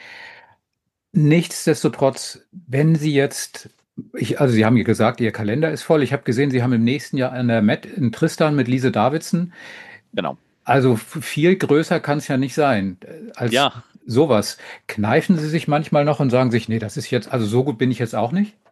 Nichtsdestotrotz, wenn Sie jetzt, ich, also Sie haben ja gesagt, Ihr Kalender ist voll. Ich habe gesehen, Sie haben im nächsten Jahr an der Met in Tristan mit Lise Davidsen. Genau. Also f- viel größer kann es ja nicht sein äh, als Ja. sowas. Kneifen Sie sich manchmal noch und sagen sich, nee, das ist jetzt, also so gut bin ich jetzt auch nicht?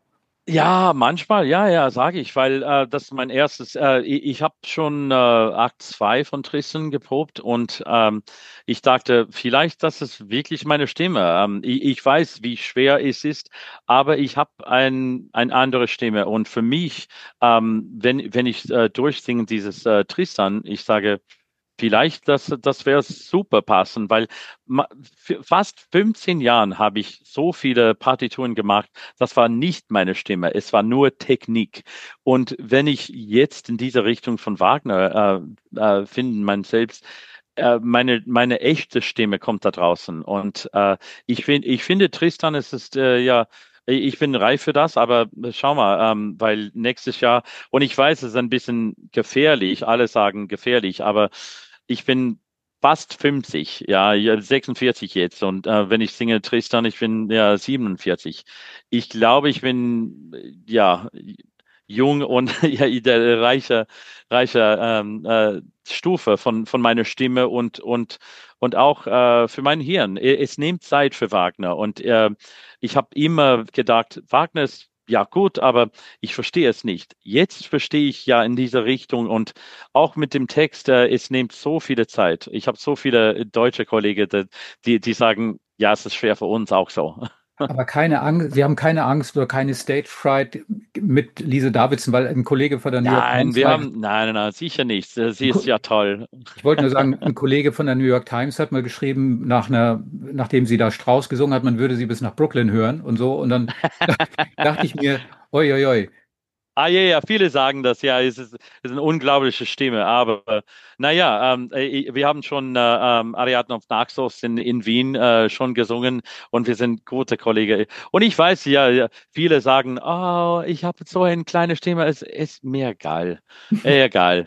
Ja, manchmal, ja, ja, sage ich, weil äh, das ist mein erstes. Äh, ich ich habe schon äh, Akt zwei von Tristan geprobt und ähm, ich dachte, vielleicht das ist wirklich meine Stimme. Ähm, ich, ich weiß, wie schwer es ist, aber ich habe ein, eine andere Stimme und für mich, ähm, wenn, wenn ich äh, durchsinge dieses äh, Tristan, ich sage, vielleicht, das, das wäre super passen, weil ma- für fast fünfzehn Jahren habe ich so viele Partituren gemacht. Das war nicht meine Stimme, es war nur Technik. Und wenn ich jetzt in diese Richtung von Wagner äh, äh, finden, mein selbst, äh, meine, meine echte Stimme kommt da draußen. Und äh, ich finde, ich finde, Tristan, es ist äh, ja, ich bin reif für das, aber schau mal, ähm, weil nächstes Jahr, und ich weiß, es ist ein bisschen gefährlich, alle sagen gefährlich, aber ich bin fast fünfzig, ja, ja, sechsundvierzig jetzt. Und äh, wenn ich singe Tristan, ich bin ja siebenundvierzig. Ich glaube, ich bin äh, ja jung und ja, der reiche, reiche ähm, äh, Stufe von, von meiner Stimme und, und, und auch äh, für mein Hirn. Es nimmt Zeit für Wagner. Und äh, ich habe immer gedacht, Wagner ist ja gut, aber ich verstehe es nicht. Jetzt verstehe ich ja in dieser Richtung und auch mit dem Text, äh, es nimmt so viele Zeit. Ich habe so viele deutsche Kollegen, die, die sagen, ja, es ist schwer für uns auch so. Aber keine Angst, Sie haben keine Angst oder keine Stage Fright mit Lise Davidson, weil ein Kollege von der New York Nein, Times wir mal, haben, nein, nein, nein, sicher nicht. Sie ein ist Ko- ja toll. ich wollte nur sagen, ein Kollege von der New York Times hat mal geschrieben, nach einer, nachdem sie da Strauss gesungen hat, man würde sie bis nach Brooklyn hören und so. Und dann dachte ich mir, oi, oi, oi. Ah, ja, ja, viele sagen das, ja, es ist, es ist eine unglaubliche Stimme, aber äh, naja, ähm, äh, wir haben schon äh, ähm, Ariadne auf Naxos in, in Wien äh, schon gesungen und wir sind gute Kollegen. Und ich weiß, ja, ja, viele sagen, oh, ich habe so eine kleine Stimme, es ist mir egal, egal.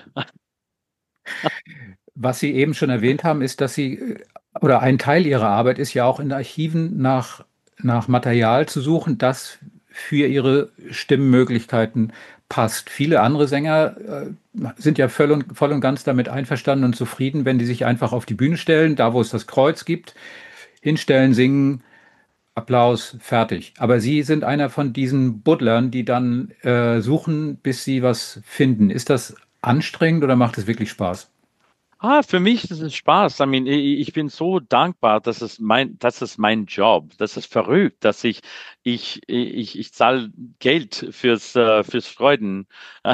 Was Sie eben schon erwähnt haben, ist, dass Sie, äh, oder ein Teil Ihrer Arbeit ist ja auch in Archiven nach, nach Material zu suchen, das für Ihre Stimmmöglichkeiten passt. Viele andere Sänger äh, sind ja voll und, voll und ganz damit einverstanden und zufrieden, wenn die sich einfach auf die Bühne stellen, da wo es das Kreuz gibt, hinstellen, singen, Applaus, fertig. Aber Sie sind einer von diesen Buddlern, die dann äh, suchen, bis sie was finden. Ist das anstrengend oder macht es wirklich Spaß? Ah, für mich ist es Spaß. I mean, ich ich bin so dankbar, dass es mein, das ist mein Job. Das ist verrückt, dass ich, ich, ich, ich zahle Geld fürs, äh, fürs Freuden.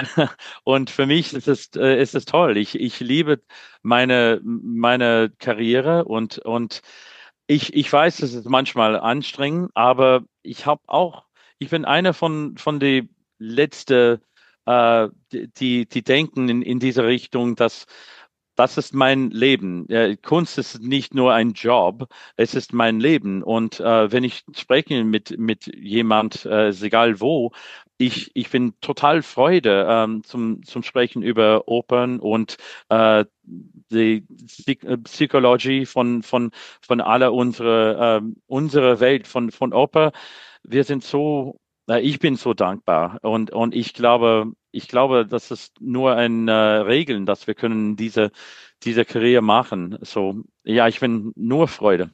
Und für mich ist es, äh, ist es toll. Ich, ich liebe meine, meine Karriere und, und ich, ich weiß, es ist manchmal anstrengend, aber ich habe auch, ich bin einer von, von die letzte, äh, die, die die denken in, in diese Richtung, dass das ist mein Leben. Äh, Kunst ist nicht nur ein Job, es ist mein Leben. Und äh, wenn ich spreche mit, mit jemand, äh, ist egal wo, ich, ich bin total Freude ähm, zum, zum Sprechen über Opern und äh, die Psych äh, Psychologie von, von, von aller unserer, ähm, unserer Welt, von, von Oper. Wir sind so, äh, ich bin so dankbar und, und ich glaube, ich glaube, das ist nur ein äh, Regeln, dass wir können diese, diese Karriere machen. So, ja, ich bin nur Freude.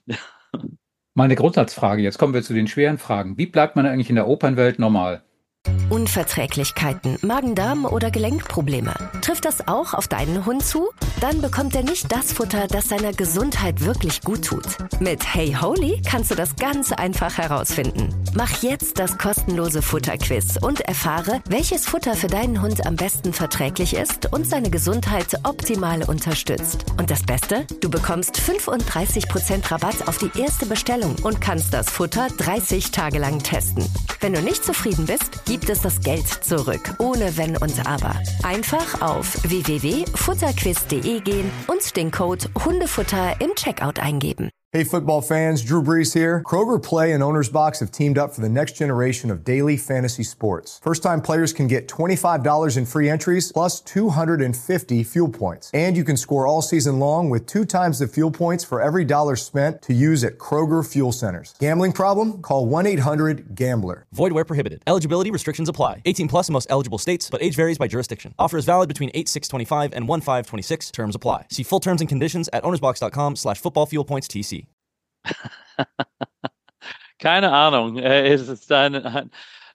Mal eine Grundsatzfrage. Jetzt kommen wir zu den schweren Fragen. Wie bleibt man eigentlich in der Opernwelt normal? Unverträglichkeiten, Magen-Darm oder Gelenkprobleme. Trifft das auch auf deinen Hund zu? Dann bekommt er nicht das Futter, das seiner Gesundheit wirklich gut tut. Mit Hey Holy kannst du das ganz einfach herausfinden. Mach jetzt das kostenlose Futterquiz und erfahre, welches Futter für deinen Hund am besten verträglich ist und seine Gesundheit optimal unterstützt. Und das Beste? Du bekommst fünfunddreißig Prozent Rabatt auf die erste Bestellung und kannst das Futter dreißig Tage lang testen. Wenn du nicht zufrieden bist, gibt es das Geld zurück, ohne Wenn und Aber. Einfach auf w w w punkt futterquiz punkt de gehen und den Code Hundefutter im Checkout eingeben. Hey football fans, Drew Brees here. Kroger Play and Owner's Box have teamed up for the next generation of daily fantasy sports. First-time players can get twenty-five dollars in free entries plus two hundred fifty fuel points. And you can score all season long with two times the fuel points for every dollar spent to use at Kroger Fuel Centers. Gambling problem? Call one eight hundred gambler. Void where prohibited. Eligibility restrictions apply. eighteen plus in most eligible states, but age varies by jurisdiction. Offer is valid between eight six twenty-five and one five twenty-six. Terms apply. See full terms and conditions at ownersbox.com slash football fuel points TC. Keine Ahnung. Äh, Es ist ein, ein,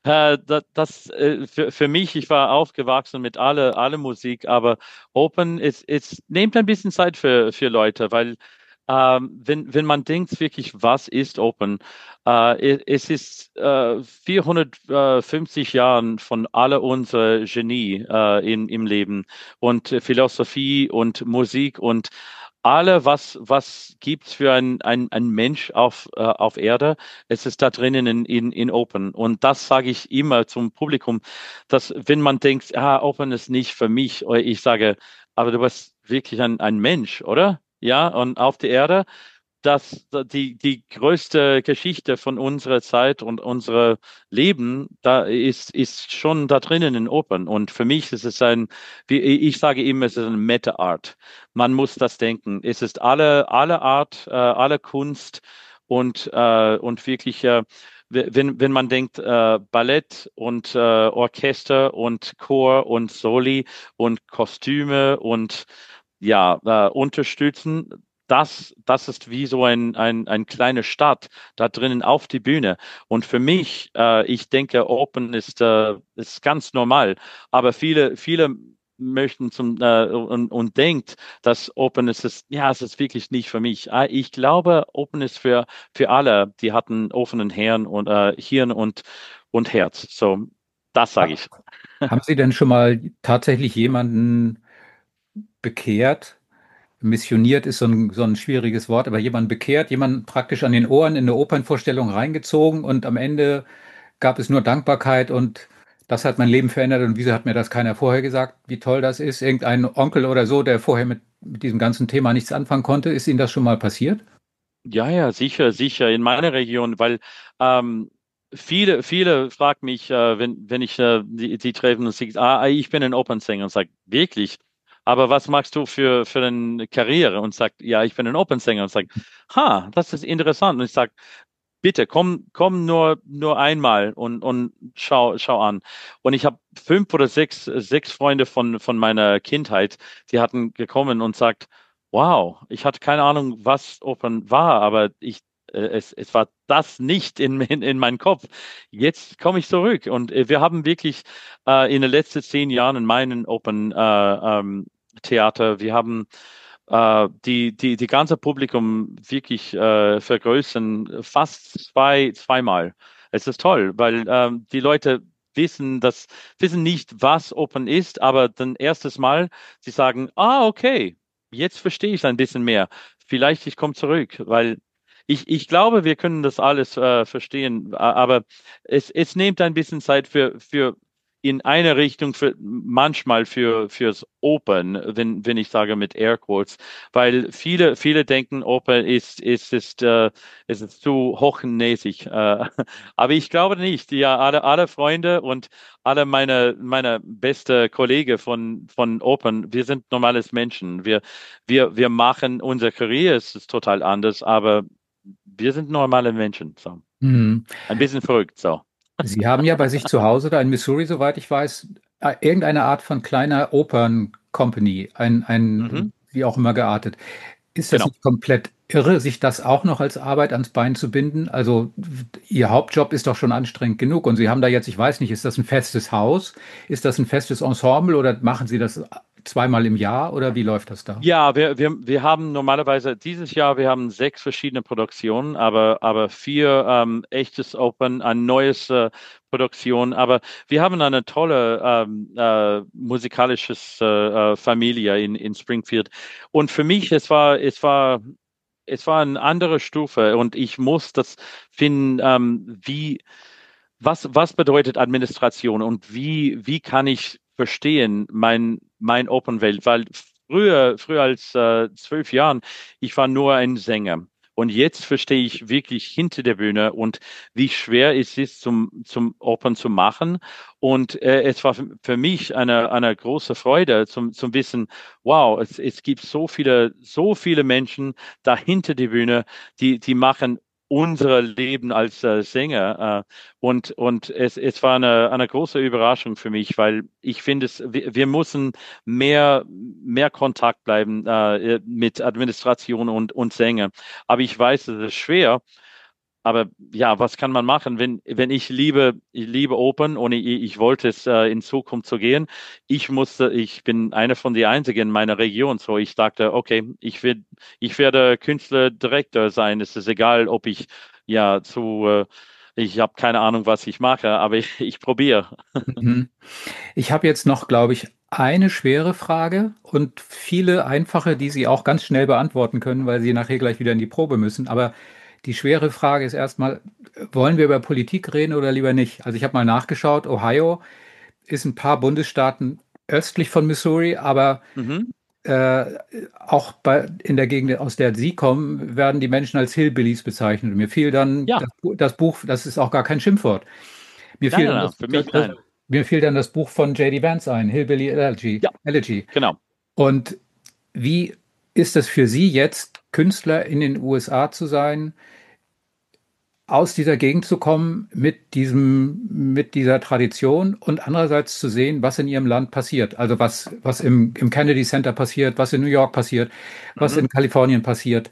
Äh, das, das äh, für, für mich, ich war aufgewachsen mit alle, alle Musik, aber Open ist, ist, nimmt ein bisschen Zeit für, für Leute, weil ähm, wenn, wenn man denkt wirklich, was ist Open? Äh, es ist äh, vierhundertfünfzig Jahren von alle unsere Genie äh, in, im Leben und äh, Philosophie und Musik und alle, was, was gibt's für ein, ein, ein Mensch auf, äh, auf Erde? Es ist da drinnen in, in, in Open. Und das sage ich immer zum Publikum, dass wenn man denkt, ah, Open ist nicht für mich, oder ich sage, aber du bist wirklich ein, ein Mensch, oder? Ja, und auf der Erde, dass die, die größte Geschichte von unserer Zeit und unser Leben, da ist, ist schon da drinnen in Open. Und für mich ist es ein, wie ich sage immer, es ist eine Meta-Art. Man muss das denken. Es ist alle, alle Art, äh, alle Kunst und, äh, und wirklich, äh, wenn, wenn man denkt, äh, Ballett und äh, Orchester und Chor und Soli und Kostüme und ja, äh, unterstützen. Das, das ist wie so ein, ein, ein kleine Stadt da drinnen auf die Bühne. Und für mich, äh, ich denke, Open ist, äh, ist ganz normal. Aber viele, viele möchten zum äh, und, und denkt, dass Open ist, ist, ja, es ist wirklich nicht für mich. Äh, Ich glaube, Open ist für, für alle, die hatten offenen Hirn und äh, Hirn und, und Herz. So, das sage ich. Haben Sie denn schon mal tatsächlich jemanden bekehrt? Missioniert ist so ein, so ein schwieriges Wort, aber jemanden bekehrt, jemanden praktisch an den Ohren in eine Opernvorstellung reingezogen und am Ende gab es nur Dankbarkeit und das hat mein Leben verändert und wieso hat mir das keiner vorher gesagt, wie toll das ist? Irgendein Onkel oder so, der vorher mit, mit diesem ganzen Thema nichts anfangen konnte, ist Ihnen das schon mal passiert? Ja, ja, sicher, sicher. In meiner Region, weil ähm, viele, viele fragen mich, äh, wenn, wenn ich äh, die, die treffen und sagen, ah, ich bin ein Opernsänger und sage, wirklich? Aber was machst du für, für eine Karriere? Und sagt, ja, ich bin ein Opernsänger und sage, ha, das ist interessant. Und ich sage, bitte, komm, komm nur, nur einmal und, und schau, schau an. Und ich habe fünf oder sechs, sechs Freunde von, von meiner Kindheit, die hatten gekommen und sagt, wow, ich hatte keine Ahnung, was Opern war, aber ich, äh, es, es war das nicht in, in, in meinem Kopf. Jetzt komme ich zurück und äh, wir haben wirklich äh, in den letzten zehn Jahren in meinen Opern äh, ähm, Theater, wir haben äh, die, die, die ganze Publikum wirklich äh, vergrößern, fast zwei, zweimal. Es ist toll, weil ähm, die Leute wissen, dass, wissen nicht, was Open ist, aber dann erstes Mal, sie sagen, ah, okay, jetzt verstehe ich ein bisschen mehr. Vielleicht ich komme zurück, weil ich, ich glaube, wir können das alles äh, verstehen, a- aber es, es nimmt ein bisschen Zeit für, für in eine Richtung für manchmal für fürs Open, wenn wenn ich sage mit Airquotes, weil viele viele denken Open ist ist ist äh, ist es zu hochnäsig, äh, aber ich glaube nicht. Ja, alle alle Freunde und alle meine meine beste Kollege von von Open, wir sind normales Menschen. Wir wir wir machen unsere Karriere es ist total anders, aber wir sind normale Menschen. So Mhm. ein bisschen verrückt. So. Sie haben ja bei sich zu Hause da in Missouri, soweit ich weiß, äh, irgendeine Art von kleiner Opern-Company, ein, Mhm, ein, wie auch immer geartet. Ist das genau. nicht komplett irre, sich das auch noch als Arbeit ans Bein zu binden? Also Ihr Hauptjob ist doch schon anstrengend genug und Sie haben da jetzt, ich weiß nicht, ist das ein festes Haus? Ist das ein festes Ensemble oder machen Sie das zweimal im Jahr oder wie läuft das da? Ja, wir, wir, wir haben normalerweise dieses Jahr, wir haben sechs verschiedene Produktionen, aber, aber vier ähm, echtes Open, ein neues äh, Produktion. Aber wir haben eine tolle ähm, äh, musikalisches äh, äh, Familie in, in Springfield. Und für mich, es war, es war, es war eine andere Stufe und ich muss das finden, ähm, wie was, was bedeutet Administration und wie, wie kann ich verstehen mein, mein Open Welt? Weil früher, früher als äh, zwölf Jahren, ich war nur ein Sänger. Und jetzt verstehe ich wirklich hinter der Bühne und wie schwer es ist, zum, zum Open zu machen. Und äh, es war für mich eine, eine große Freude zum, zum Wissen, wow, es, es gibt so viele, so viele Menschen da hinter der Bühne, die, die machen unser Leben als äh, Sänger. Äh, und und es, es war eine, eine große Überraschung für mich, weil ich finde, es, wir, wir müssen mehr, mehr Kontakt bleiben äh, mit Administration und, und Sänger. Aber ich weiß, es ist schwer. aber ja, was kann man machen, wenn, wenn ich liebe, ich liebe Opern und ich, ich wollte es äh, in Zukunft zu gehen. Ich musste, ich bin einer von den einzigen in meiner Region, so ich dachte, okay, ich will, ich werde Künstlerdirektor sein. Es ist egal, ob ich ja zu, äh, ich habe keine Ahnung, was ich mache, aber ich, ich probiere. Mhm. Ich habe jetzt noch, glaube ich, eine schwere Frage und viele einfache, die Sie auch ganz schnell beantworten können, weil Sie nachher gleich wieder in die Probe müssen. Aber die schwere Frage ist erstmal, wollen wir über Politik reden oder lieber nicht? Also ich habe mal nachgeschaut, Ohio ist ein paar Bundesstaaten östlich von Missouri, aber Mhm. äh, auch bei, in der Gegend, aus der Sie kommen, werden die Menschen als Hillbillies bezeichnet. Und mir fiel dann Ja, das, Bu- das Buch, das ist auch gar kein Schimpfwort. Mir nein, fiel nein, dann nein, das, für das, mich das, nein. mir fiel dann das Buch von J D. Vance ein, Hillbilly Elegy. Ja, Elegy. genau. Und wie ist es für Sie jetzt, Künstler in den U S A zu sein, aus dieser Gegend zu kommen mit diesem, mit dieser Tradition und andererseits zu sehen, was in Ihrem Land passiert? Also was, was im, im Kennedy Center passiert, was in New York passiert, was Mhm. in Kalifornien passiert.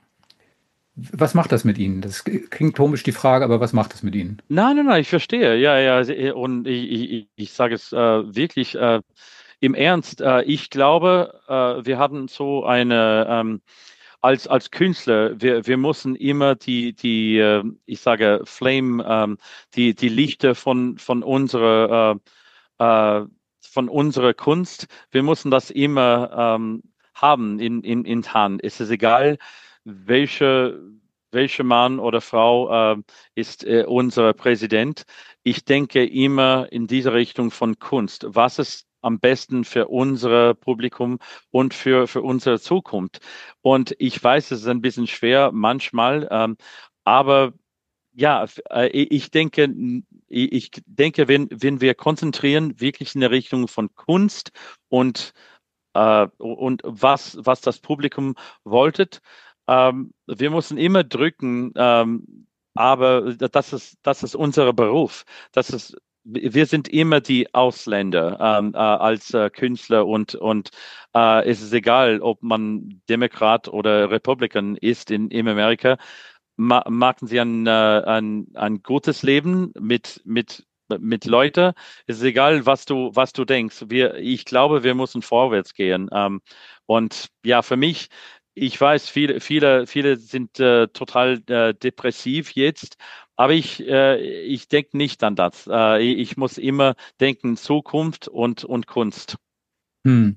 Was macht das mit Ihnen? Das klingt komisch, die Frage, aber was macht das mit Ihnen? Nein, nein, nein, ich verstehe. Ja, ja, und ich, ich, ich sage es äh, wirklich äh, im Ernst. Äh, ich glaube, äh, wir hatten so eine, ähm, als, als Künstler, wir, wir müssen immer die, die äh, ich sage, Flame, ähm, die, die Lichter von, von unserer, äh, äh, von unserer Kunst, wir müssen das immer ähm, haben in, in, in Hand. Es ist egal, welche, welcher Mann oder Frau äh, ist äh, unser Präsident. Ich denke immer in diese Richtung von Kunst. Was ist am besten für unser Publikum und für, für unsere Zukunft? Und ich weiß, es ist ein bisschen schwer manchmal, ähm, aber ja, f- äh, ich denke, ich denke, wenn, wenn wir konzentrieren wirklich in der Richtung von Kunst und äh, und was, was das Publikum wollte. Ähm, wir müssen immer drücken, ähm, aber das ist, das ist unser Beruf. Das ist, wir sind immer die Ausländer ähm, äh, als äh, Künstler und, und äh, es ist egal, ob man Demokrat oder Republikan ist in, in Amerika. Ma machen sie ein, äh, ein, ein gutes Leben mit, mit mit Leuten. Es ist egal, was du, was du denkst. Wir, ich glaube, wir müssen vorwärts gehen. Ähm, und ja, für mich, ich weiß, viele, viele, viele sind äh, total äh, depressiv jetzt, aber ich, äh, ich denke nicht an das. Äh, ich muss immer denken, Zukunft und, und Kunst. Hm.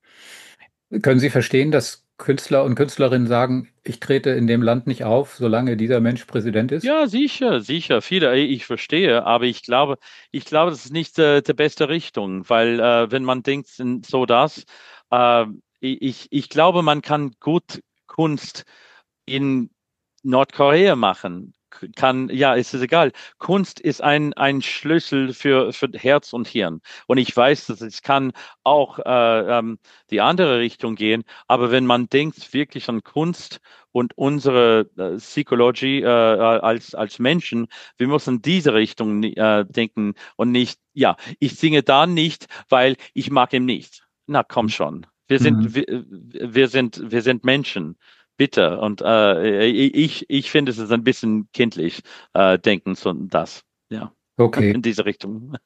Können Sie verstehen, dass Künstler und Künstlerinnen sagen, ich trete in dem Land nicht auf, solange dieser Mensch Präsident ist? Ja, sicher, sicher. Viele, ich verstehe, aber ich glaube, ich glaube, das ist nicht äh, die beste Richtung, weil äh, wenn man denkt, sind so das, äh, ich, ich glaube, man kann gut Kunst in Nordkorea machen. K- Kann, ja, es ist egal. Kunst ist ein, ein Schlüssel für, für Herz und Hirn. Und ich weiß, dass es kann auch äh, ähm, die andere Richtung gehen. Aber wenn man denkt wirklich an Kunst und unsere äh, Psychologie äh, als, als Menschen, wir müssen diese Richtung äh, denken und nicht, ja, ich singe da nicht, weil ich mag ihn nicht. Na, komm schon. Wir sind, Mhm. wir, wir sind, wir sind Menschen. Bitte. Und äh, ich, ich finde, es ist ein bisschen kindlich, äh, denken so das. Ja, Okay. in diese Richtung.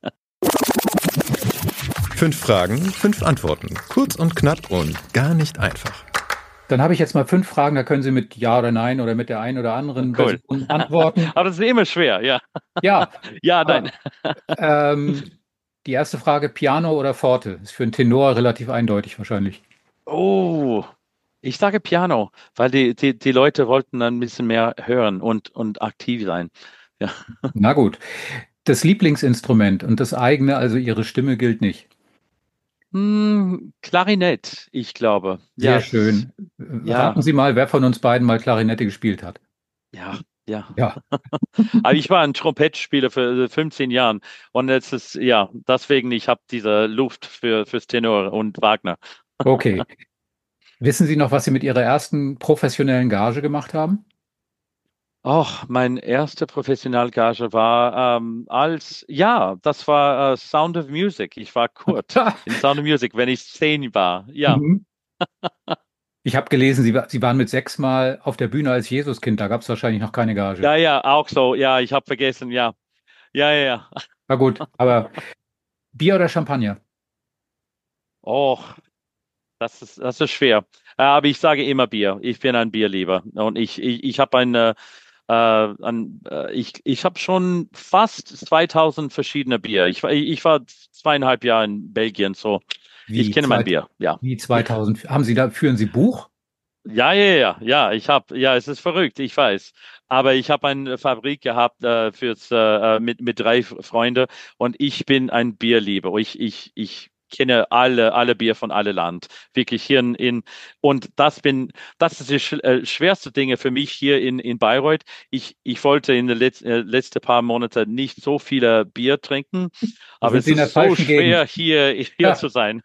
Fünf Fragen, fünf Antworten. Kurz und knapp und gar nicht einfach. Dann habe ich jetzt mal fünf Fragen, da können Sie mit Ja oder Nein oder mit der einen oder anderen Cool. Version antworten. Aber das ist immer schwer, ja. Ja, Ja, aber nein. ähm, die erste Frage, Piano oder Forte? Ist für einen Tenor relativ eindeutig wahrscheinlich. Oh, ich sage Piano, weil die, die, die Leute wollten ein bisschen mehr hören und, und aktiv sein. Ja. Na gut. Das Lieblingsinstrument und das eigene, also Ihre Stimme, gilt nicht. Hm, Klarinett, ich glaube. Ja, Sehr es ist, schön. Raten ja, Sie mal, wer von uns beiden mal Klarinette gespielt hat. ja, ja. Ja, Aber ich war ein Trompettspieler für fünfzehn Jahren und jetzt ist, ja, deswegen, ich habe diese Luft für, fürs Tenor und Wagner. okay. Wissen Sie noch, was Sie mit Ihrer ersten professionellen Gage gemacht haben? Och, mein erster Professionalgage war ähm, als, ja, das war äh, Sound of Music. Ich war Kurt in Sound of Music, wenn ich zehn war. Ja, Mhm. Ich habe gelesen, Sie, Sie waren mit sechs Mal auf der Bühne als Jesuskind. Da gab es wahrscheinlich noch keine Gage. Ja, ja, auch so. Ja, ich habe vergessen. Ja, ja, ja, ja. Na gut, aber Bier oder Champagner? Oh, das ist, das ist schwer. Äh, Aber ich sage immer Bier. Ich bin ein Bierlieber. Und ich, ich, ich habe ein, äh, äh, ein äh, ich, ich habe schon fast zweitausend verschiedene Bier. Ich, war- ich war zweieinhalb Jahre in Belgien, so ich Wie, kenne mein zwei, Bier. Ja. wie zweitausend? Haben Sie da, führen Sie Buch? Ja, ja, ja, ja, ich habe, ja, es ist verrückt, ich weiß. Aber ich habe eine Fabrik gehabt äh, fürs, äh, äh, mit, mit drei Freunden und ich bin ein Bierlieber. Ich, ich, ich kenne alle, alle Bier von alle Land. Wirklich hier in, in und das bin, das ist die sch äh, schwerste Dinge für mich hier in, in Bayreuth. Ich, ich wollte in den Letz äh, letzten paar Monaten nicht so viele Bier trinken, Da aber sind es Sie in der ist so falschen schwer, Gegend. hier, hier Ja, zu sein.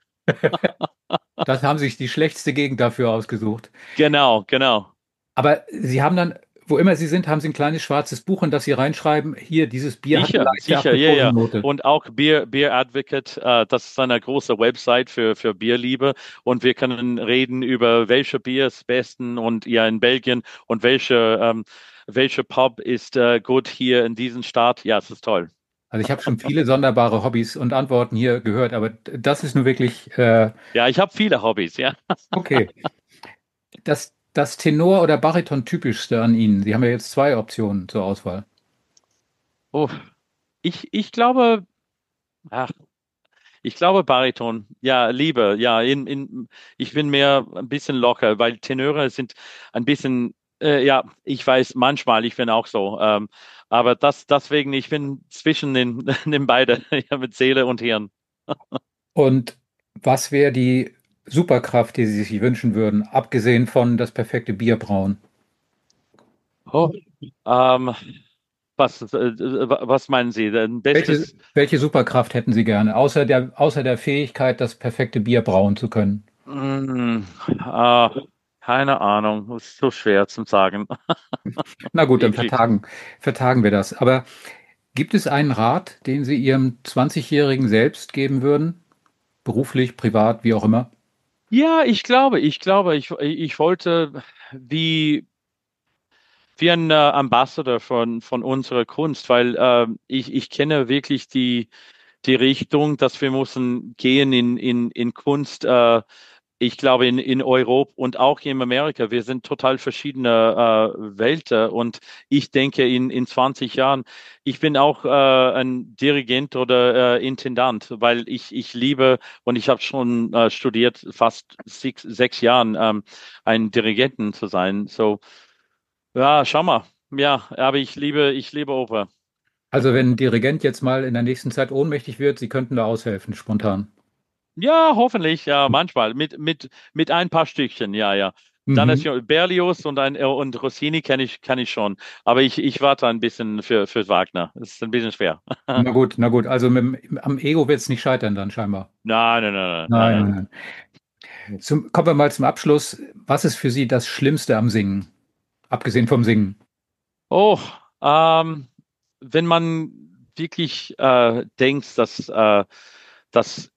das haben sich die schlechteste Gegend dafür ausgesucht. Genau, genau. Aber Sie haben dann, wo immer Sie sind, haben Sie ein kleines schwarzes Buch, in das Sie reinschreiben, hier, dieses Bier hat eine Sicher, leichte sicher, ja, ja. Aprikosennote. Und auch Beer, Beer Advocate, äh, das ist eine große Website für, für Bierliebe. Und wir können reden über welche Bier ist besten und ja in Belgien und welche, ähm, welche Pub ist äh, gut hier in diesem Staat. Ja, es ist toll. Also ich habe schon viele sonderbare Hobbys und Antworten hier gehört, aber das ist nur wirklich, äh, Ja, ich habe viele Hobbys, ja. okay. Das, das Tenor- oder Bariton-typischste an Ihnen. Sie haben ja jetzt zwei Optionen zur Auswahl. Oh, ich, ich glaube, ach, ich glaube Bariton. Ja, Liebe. Ja, in, in, ich bin mehr ein bisschen locker, weil Tenöre sind ein bisschen, äh, ja, ich weiß manchmal, ich bin auch so. Ähm, aber das, deswegen, ich bin zwischen den, den beiden, ja, mit Seele und Hirn. Und was wäre die Superkraft, die Sie sich wünschen würden, abgesehen von das perfekte Bier brauen? Oh. Ähm, was, äh, was meinen Sie? Ein Welche, bestes, welche Superkraft hätten Sie gerne, außer der, außer der Fähigkeit, das perfekte Bier brauen zu können? mm, äh, keine Ahnung, ist so schwer zu sagen. Na gut, dann Wirklich. vertagen, vertagen wir das. Aber gibt es einen Rat, den Sie Ihrem zwanzigjährigen Selbst geben würden? Beruflich, privat, wie auch immer? Ja, ich glaube, ich glaube, ich, ich wollte wie, wie ein äh, Ambassador von, von unserer Kunst, weil äh, ich, ich kenne wirklich die, die Richtung, dass wir müssen gehen in, in, in Kunst. Äh, ich glaube, in, in Europa und auch in Amerika, wir sind total verschiedene äh, Welten. Und ich denke, in, in zwanzig Jahren, ich bin auch äh, ein Dirigent oder äh, Intendant, weil ich, ich liebe und ich habe schon äh, studiert, fast sechs, sechs Jahren ähm, ein Dirigenten zu sein. So, ja, schau mal. Ja, aber ich liebe, ich liebe Oper. Also wenn ein Dirigent jetzt mal in der nächsten Zeit ohnmächtig wird, Sie könnten da aushelfen, spontan. Ja, hoffentlich, ja, manchmal. Mit, mit, mit ein paar Stückchen, ja, ja. Dann ist Mhm. ja Berlioz und, ein, und Rossini kenne ich, kann ich schon. Aber ich, ich warte ein bisschen für, für Wagner. Das ist ein bisschen schwer. Na gut, na gut. Also mit, dem- am Ego wird es nicht scheitern dann scheinbar. Nein, nein, nein, nein, Nein, nein. nein, nein. Zum, kommen wir mal zum Abschluss. Was ist für Sie das Schlimmste am Singen? Abgesehen vom Singen. Oh, ähm, wenn man wirklich äh, denkt, dass, äh, dass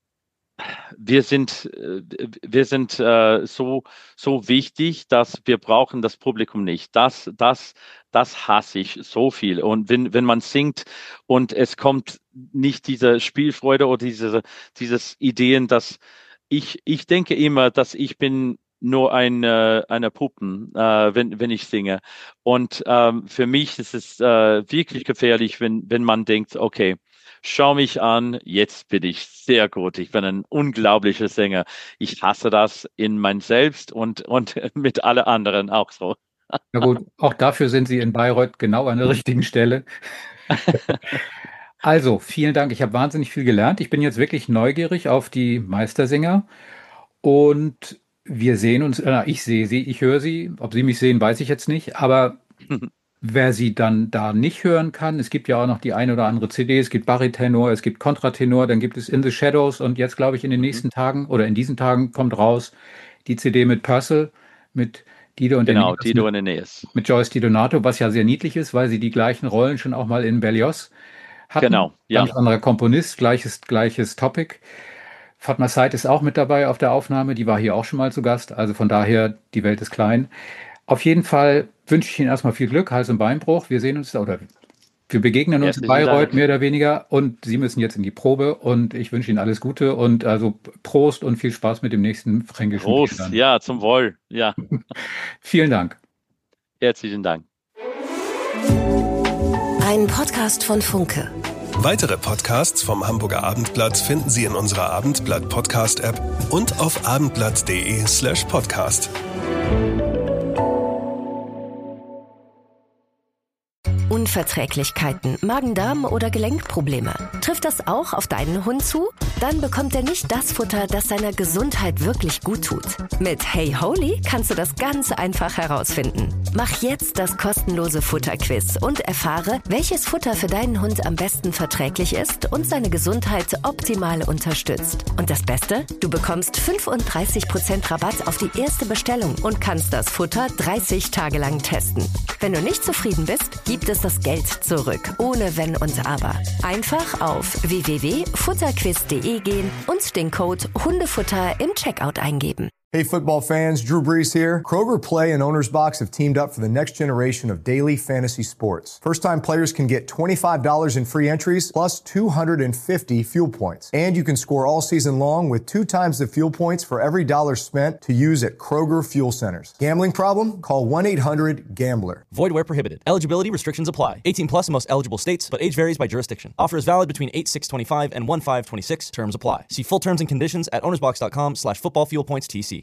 wir sind, äh, wir sind äh, so, so wichtig, dass wir brauchen das Publikum nicht. Das, das, das hasse ich so viel. Und wenn, wenn man singt und es kommt nicht diese Spielfreude oder diese, dieses Ideen, dass ich, ich denke immer, dass ich bin nur ein, äh, eine Puppen, äh, wenn, wenn ich singe. Und ähm, für mich ist es äh, wirklich gefährlich, wenn, wenn man denkt, okay, schau mich an, jetzt bin ich sehr gut. Ich bin ein unglaublicher Sänger. Ich hasse das in mein Selbst und, und mit alle anderen auch so. Na gut, auch dafür sind Sie in Bayreuth genau an der richtigen Stelle. Also, vielen Dank. Ich habe wahnsinnig viel gelernt. Ich bin jetzt wirklich neugierig auf die Meistersinger und wir sehen uns, äh, ich sehe sie, ich höre sie. Ob Sie mich sehen, weiß ich jetzt nicht. Aber wer sie dann da nicht hören kann, es gibt ja auch noch die eine oder andere C D, es gibt Baritenor, es gibt Kontratenor, dann gibt es In the Shadows und jetzt glaube ich in den nächsten Tagen oder in diesen Tagen kommt raus die C D mit Purcell, mit Dido und Genau, Aeneas, Tito mit, und Aeneas. mit Joyce DiDonato, was ja sehr niedlich ist, weil sie die gleichen Rollen schon auch mal in Berlioz hatten. Genau, ja. Ganz anderer Komponist, gleiches, gleiches Topic. Fatma Said ist auch mit dabei auf der Aufnahme, die war hier auch schon mal zu Gast, also von daher, die Welt ist klein. Auf jeden Fall wünsche ich Ihnen erstmal viel Glück, Hals- und Beinbruch. Wir sehen uns da, oder wir begegnen uns in Bayreuth mehr oder weniger und Sie müssen jetzt in die Probe und ich wünsche Ihnen alles Gute und also Prost und viel Spaß mit dem nächsten fränkischen Prost, Bier dann. Ja, zum Wohl, ja. Vielen Dank. Herzlichen Dank. Ein Podcast von Funke. Weitere Podcasts vom Hamburger Abendblatt finden Sie in unserer Abendblatt Podcast App und auf abendblatt.de slash podcast. Unverträglichkeiten, Magen-Darm oder Gelenkprobleme. Trifft das auch auf deinen Hund zu? Dann bekommt er nicht das Futter, das seiner Gesundheit wirklich gut tut. Mit Hey Holy kannst du das ganz einfach herausfinden. Mach jetzt das kostenlose Futterquiz und erfahre, welches Futter für deinen Hund am besten verträglich ist und seine Gesundheit optimal unterstützt. Und das Beste? Du bekommst fünfunddreißig Prozent Rabatt auf die erste Bestellung und kannst das Futter dreißig Tage lang testen. Wenn du nicht zufrieden bist, gibt es das Geld zurück, ohne Wenn und Aber. Einfach auf w w w punkt futterquiz punkt de gehen und den Code Hundefutter im Checkout eingeben. Hey football fans, Drew Brees here. Kroger Play and Owner's Box have teamed up for the next generation of daily fantasy sports. First-time players can get twenty-five dollars in free entries plus two hundred fifty fuel points. And you can score all season long with two times the fuel points for every dollar spent to use at Kroger Fuel Centers. Gambling problem? Call one eight hundred gambler. Void where prohibited. Eligibility restrictions apply. eighteen plus in most eligible states, but age varies by jurisdiction. Offer is valid between eight six twenty-five and one five twenty-six. Terms apply. See full terms and conditions at ownersbox dot com slash football fuel points T C.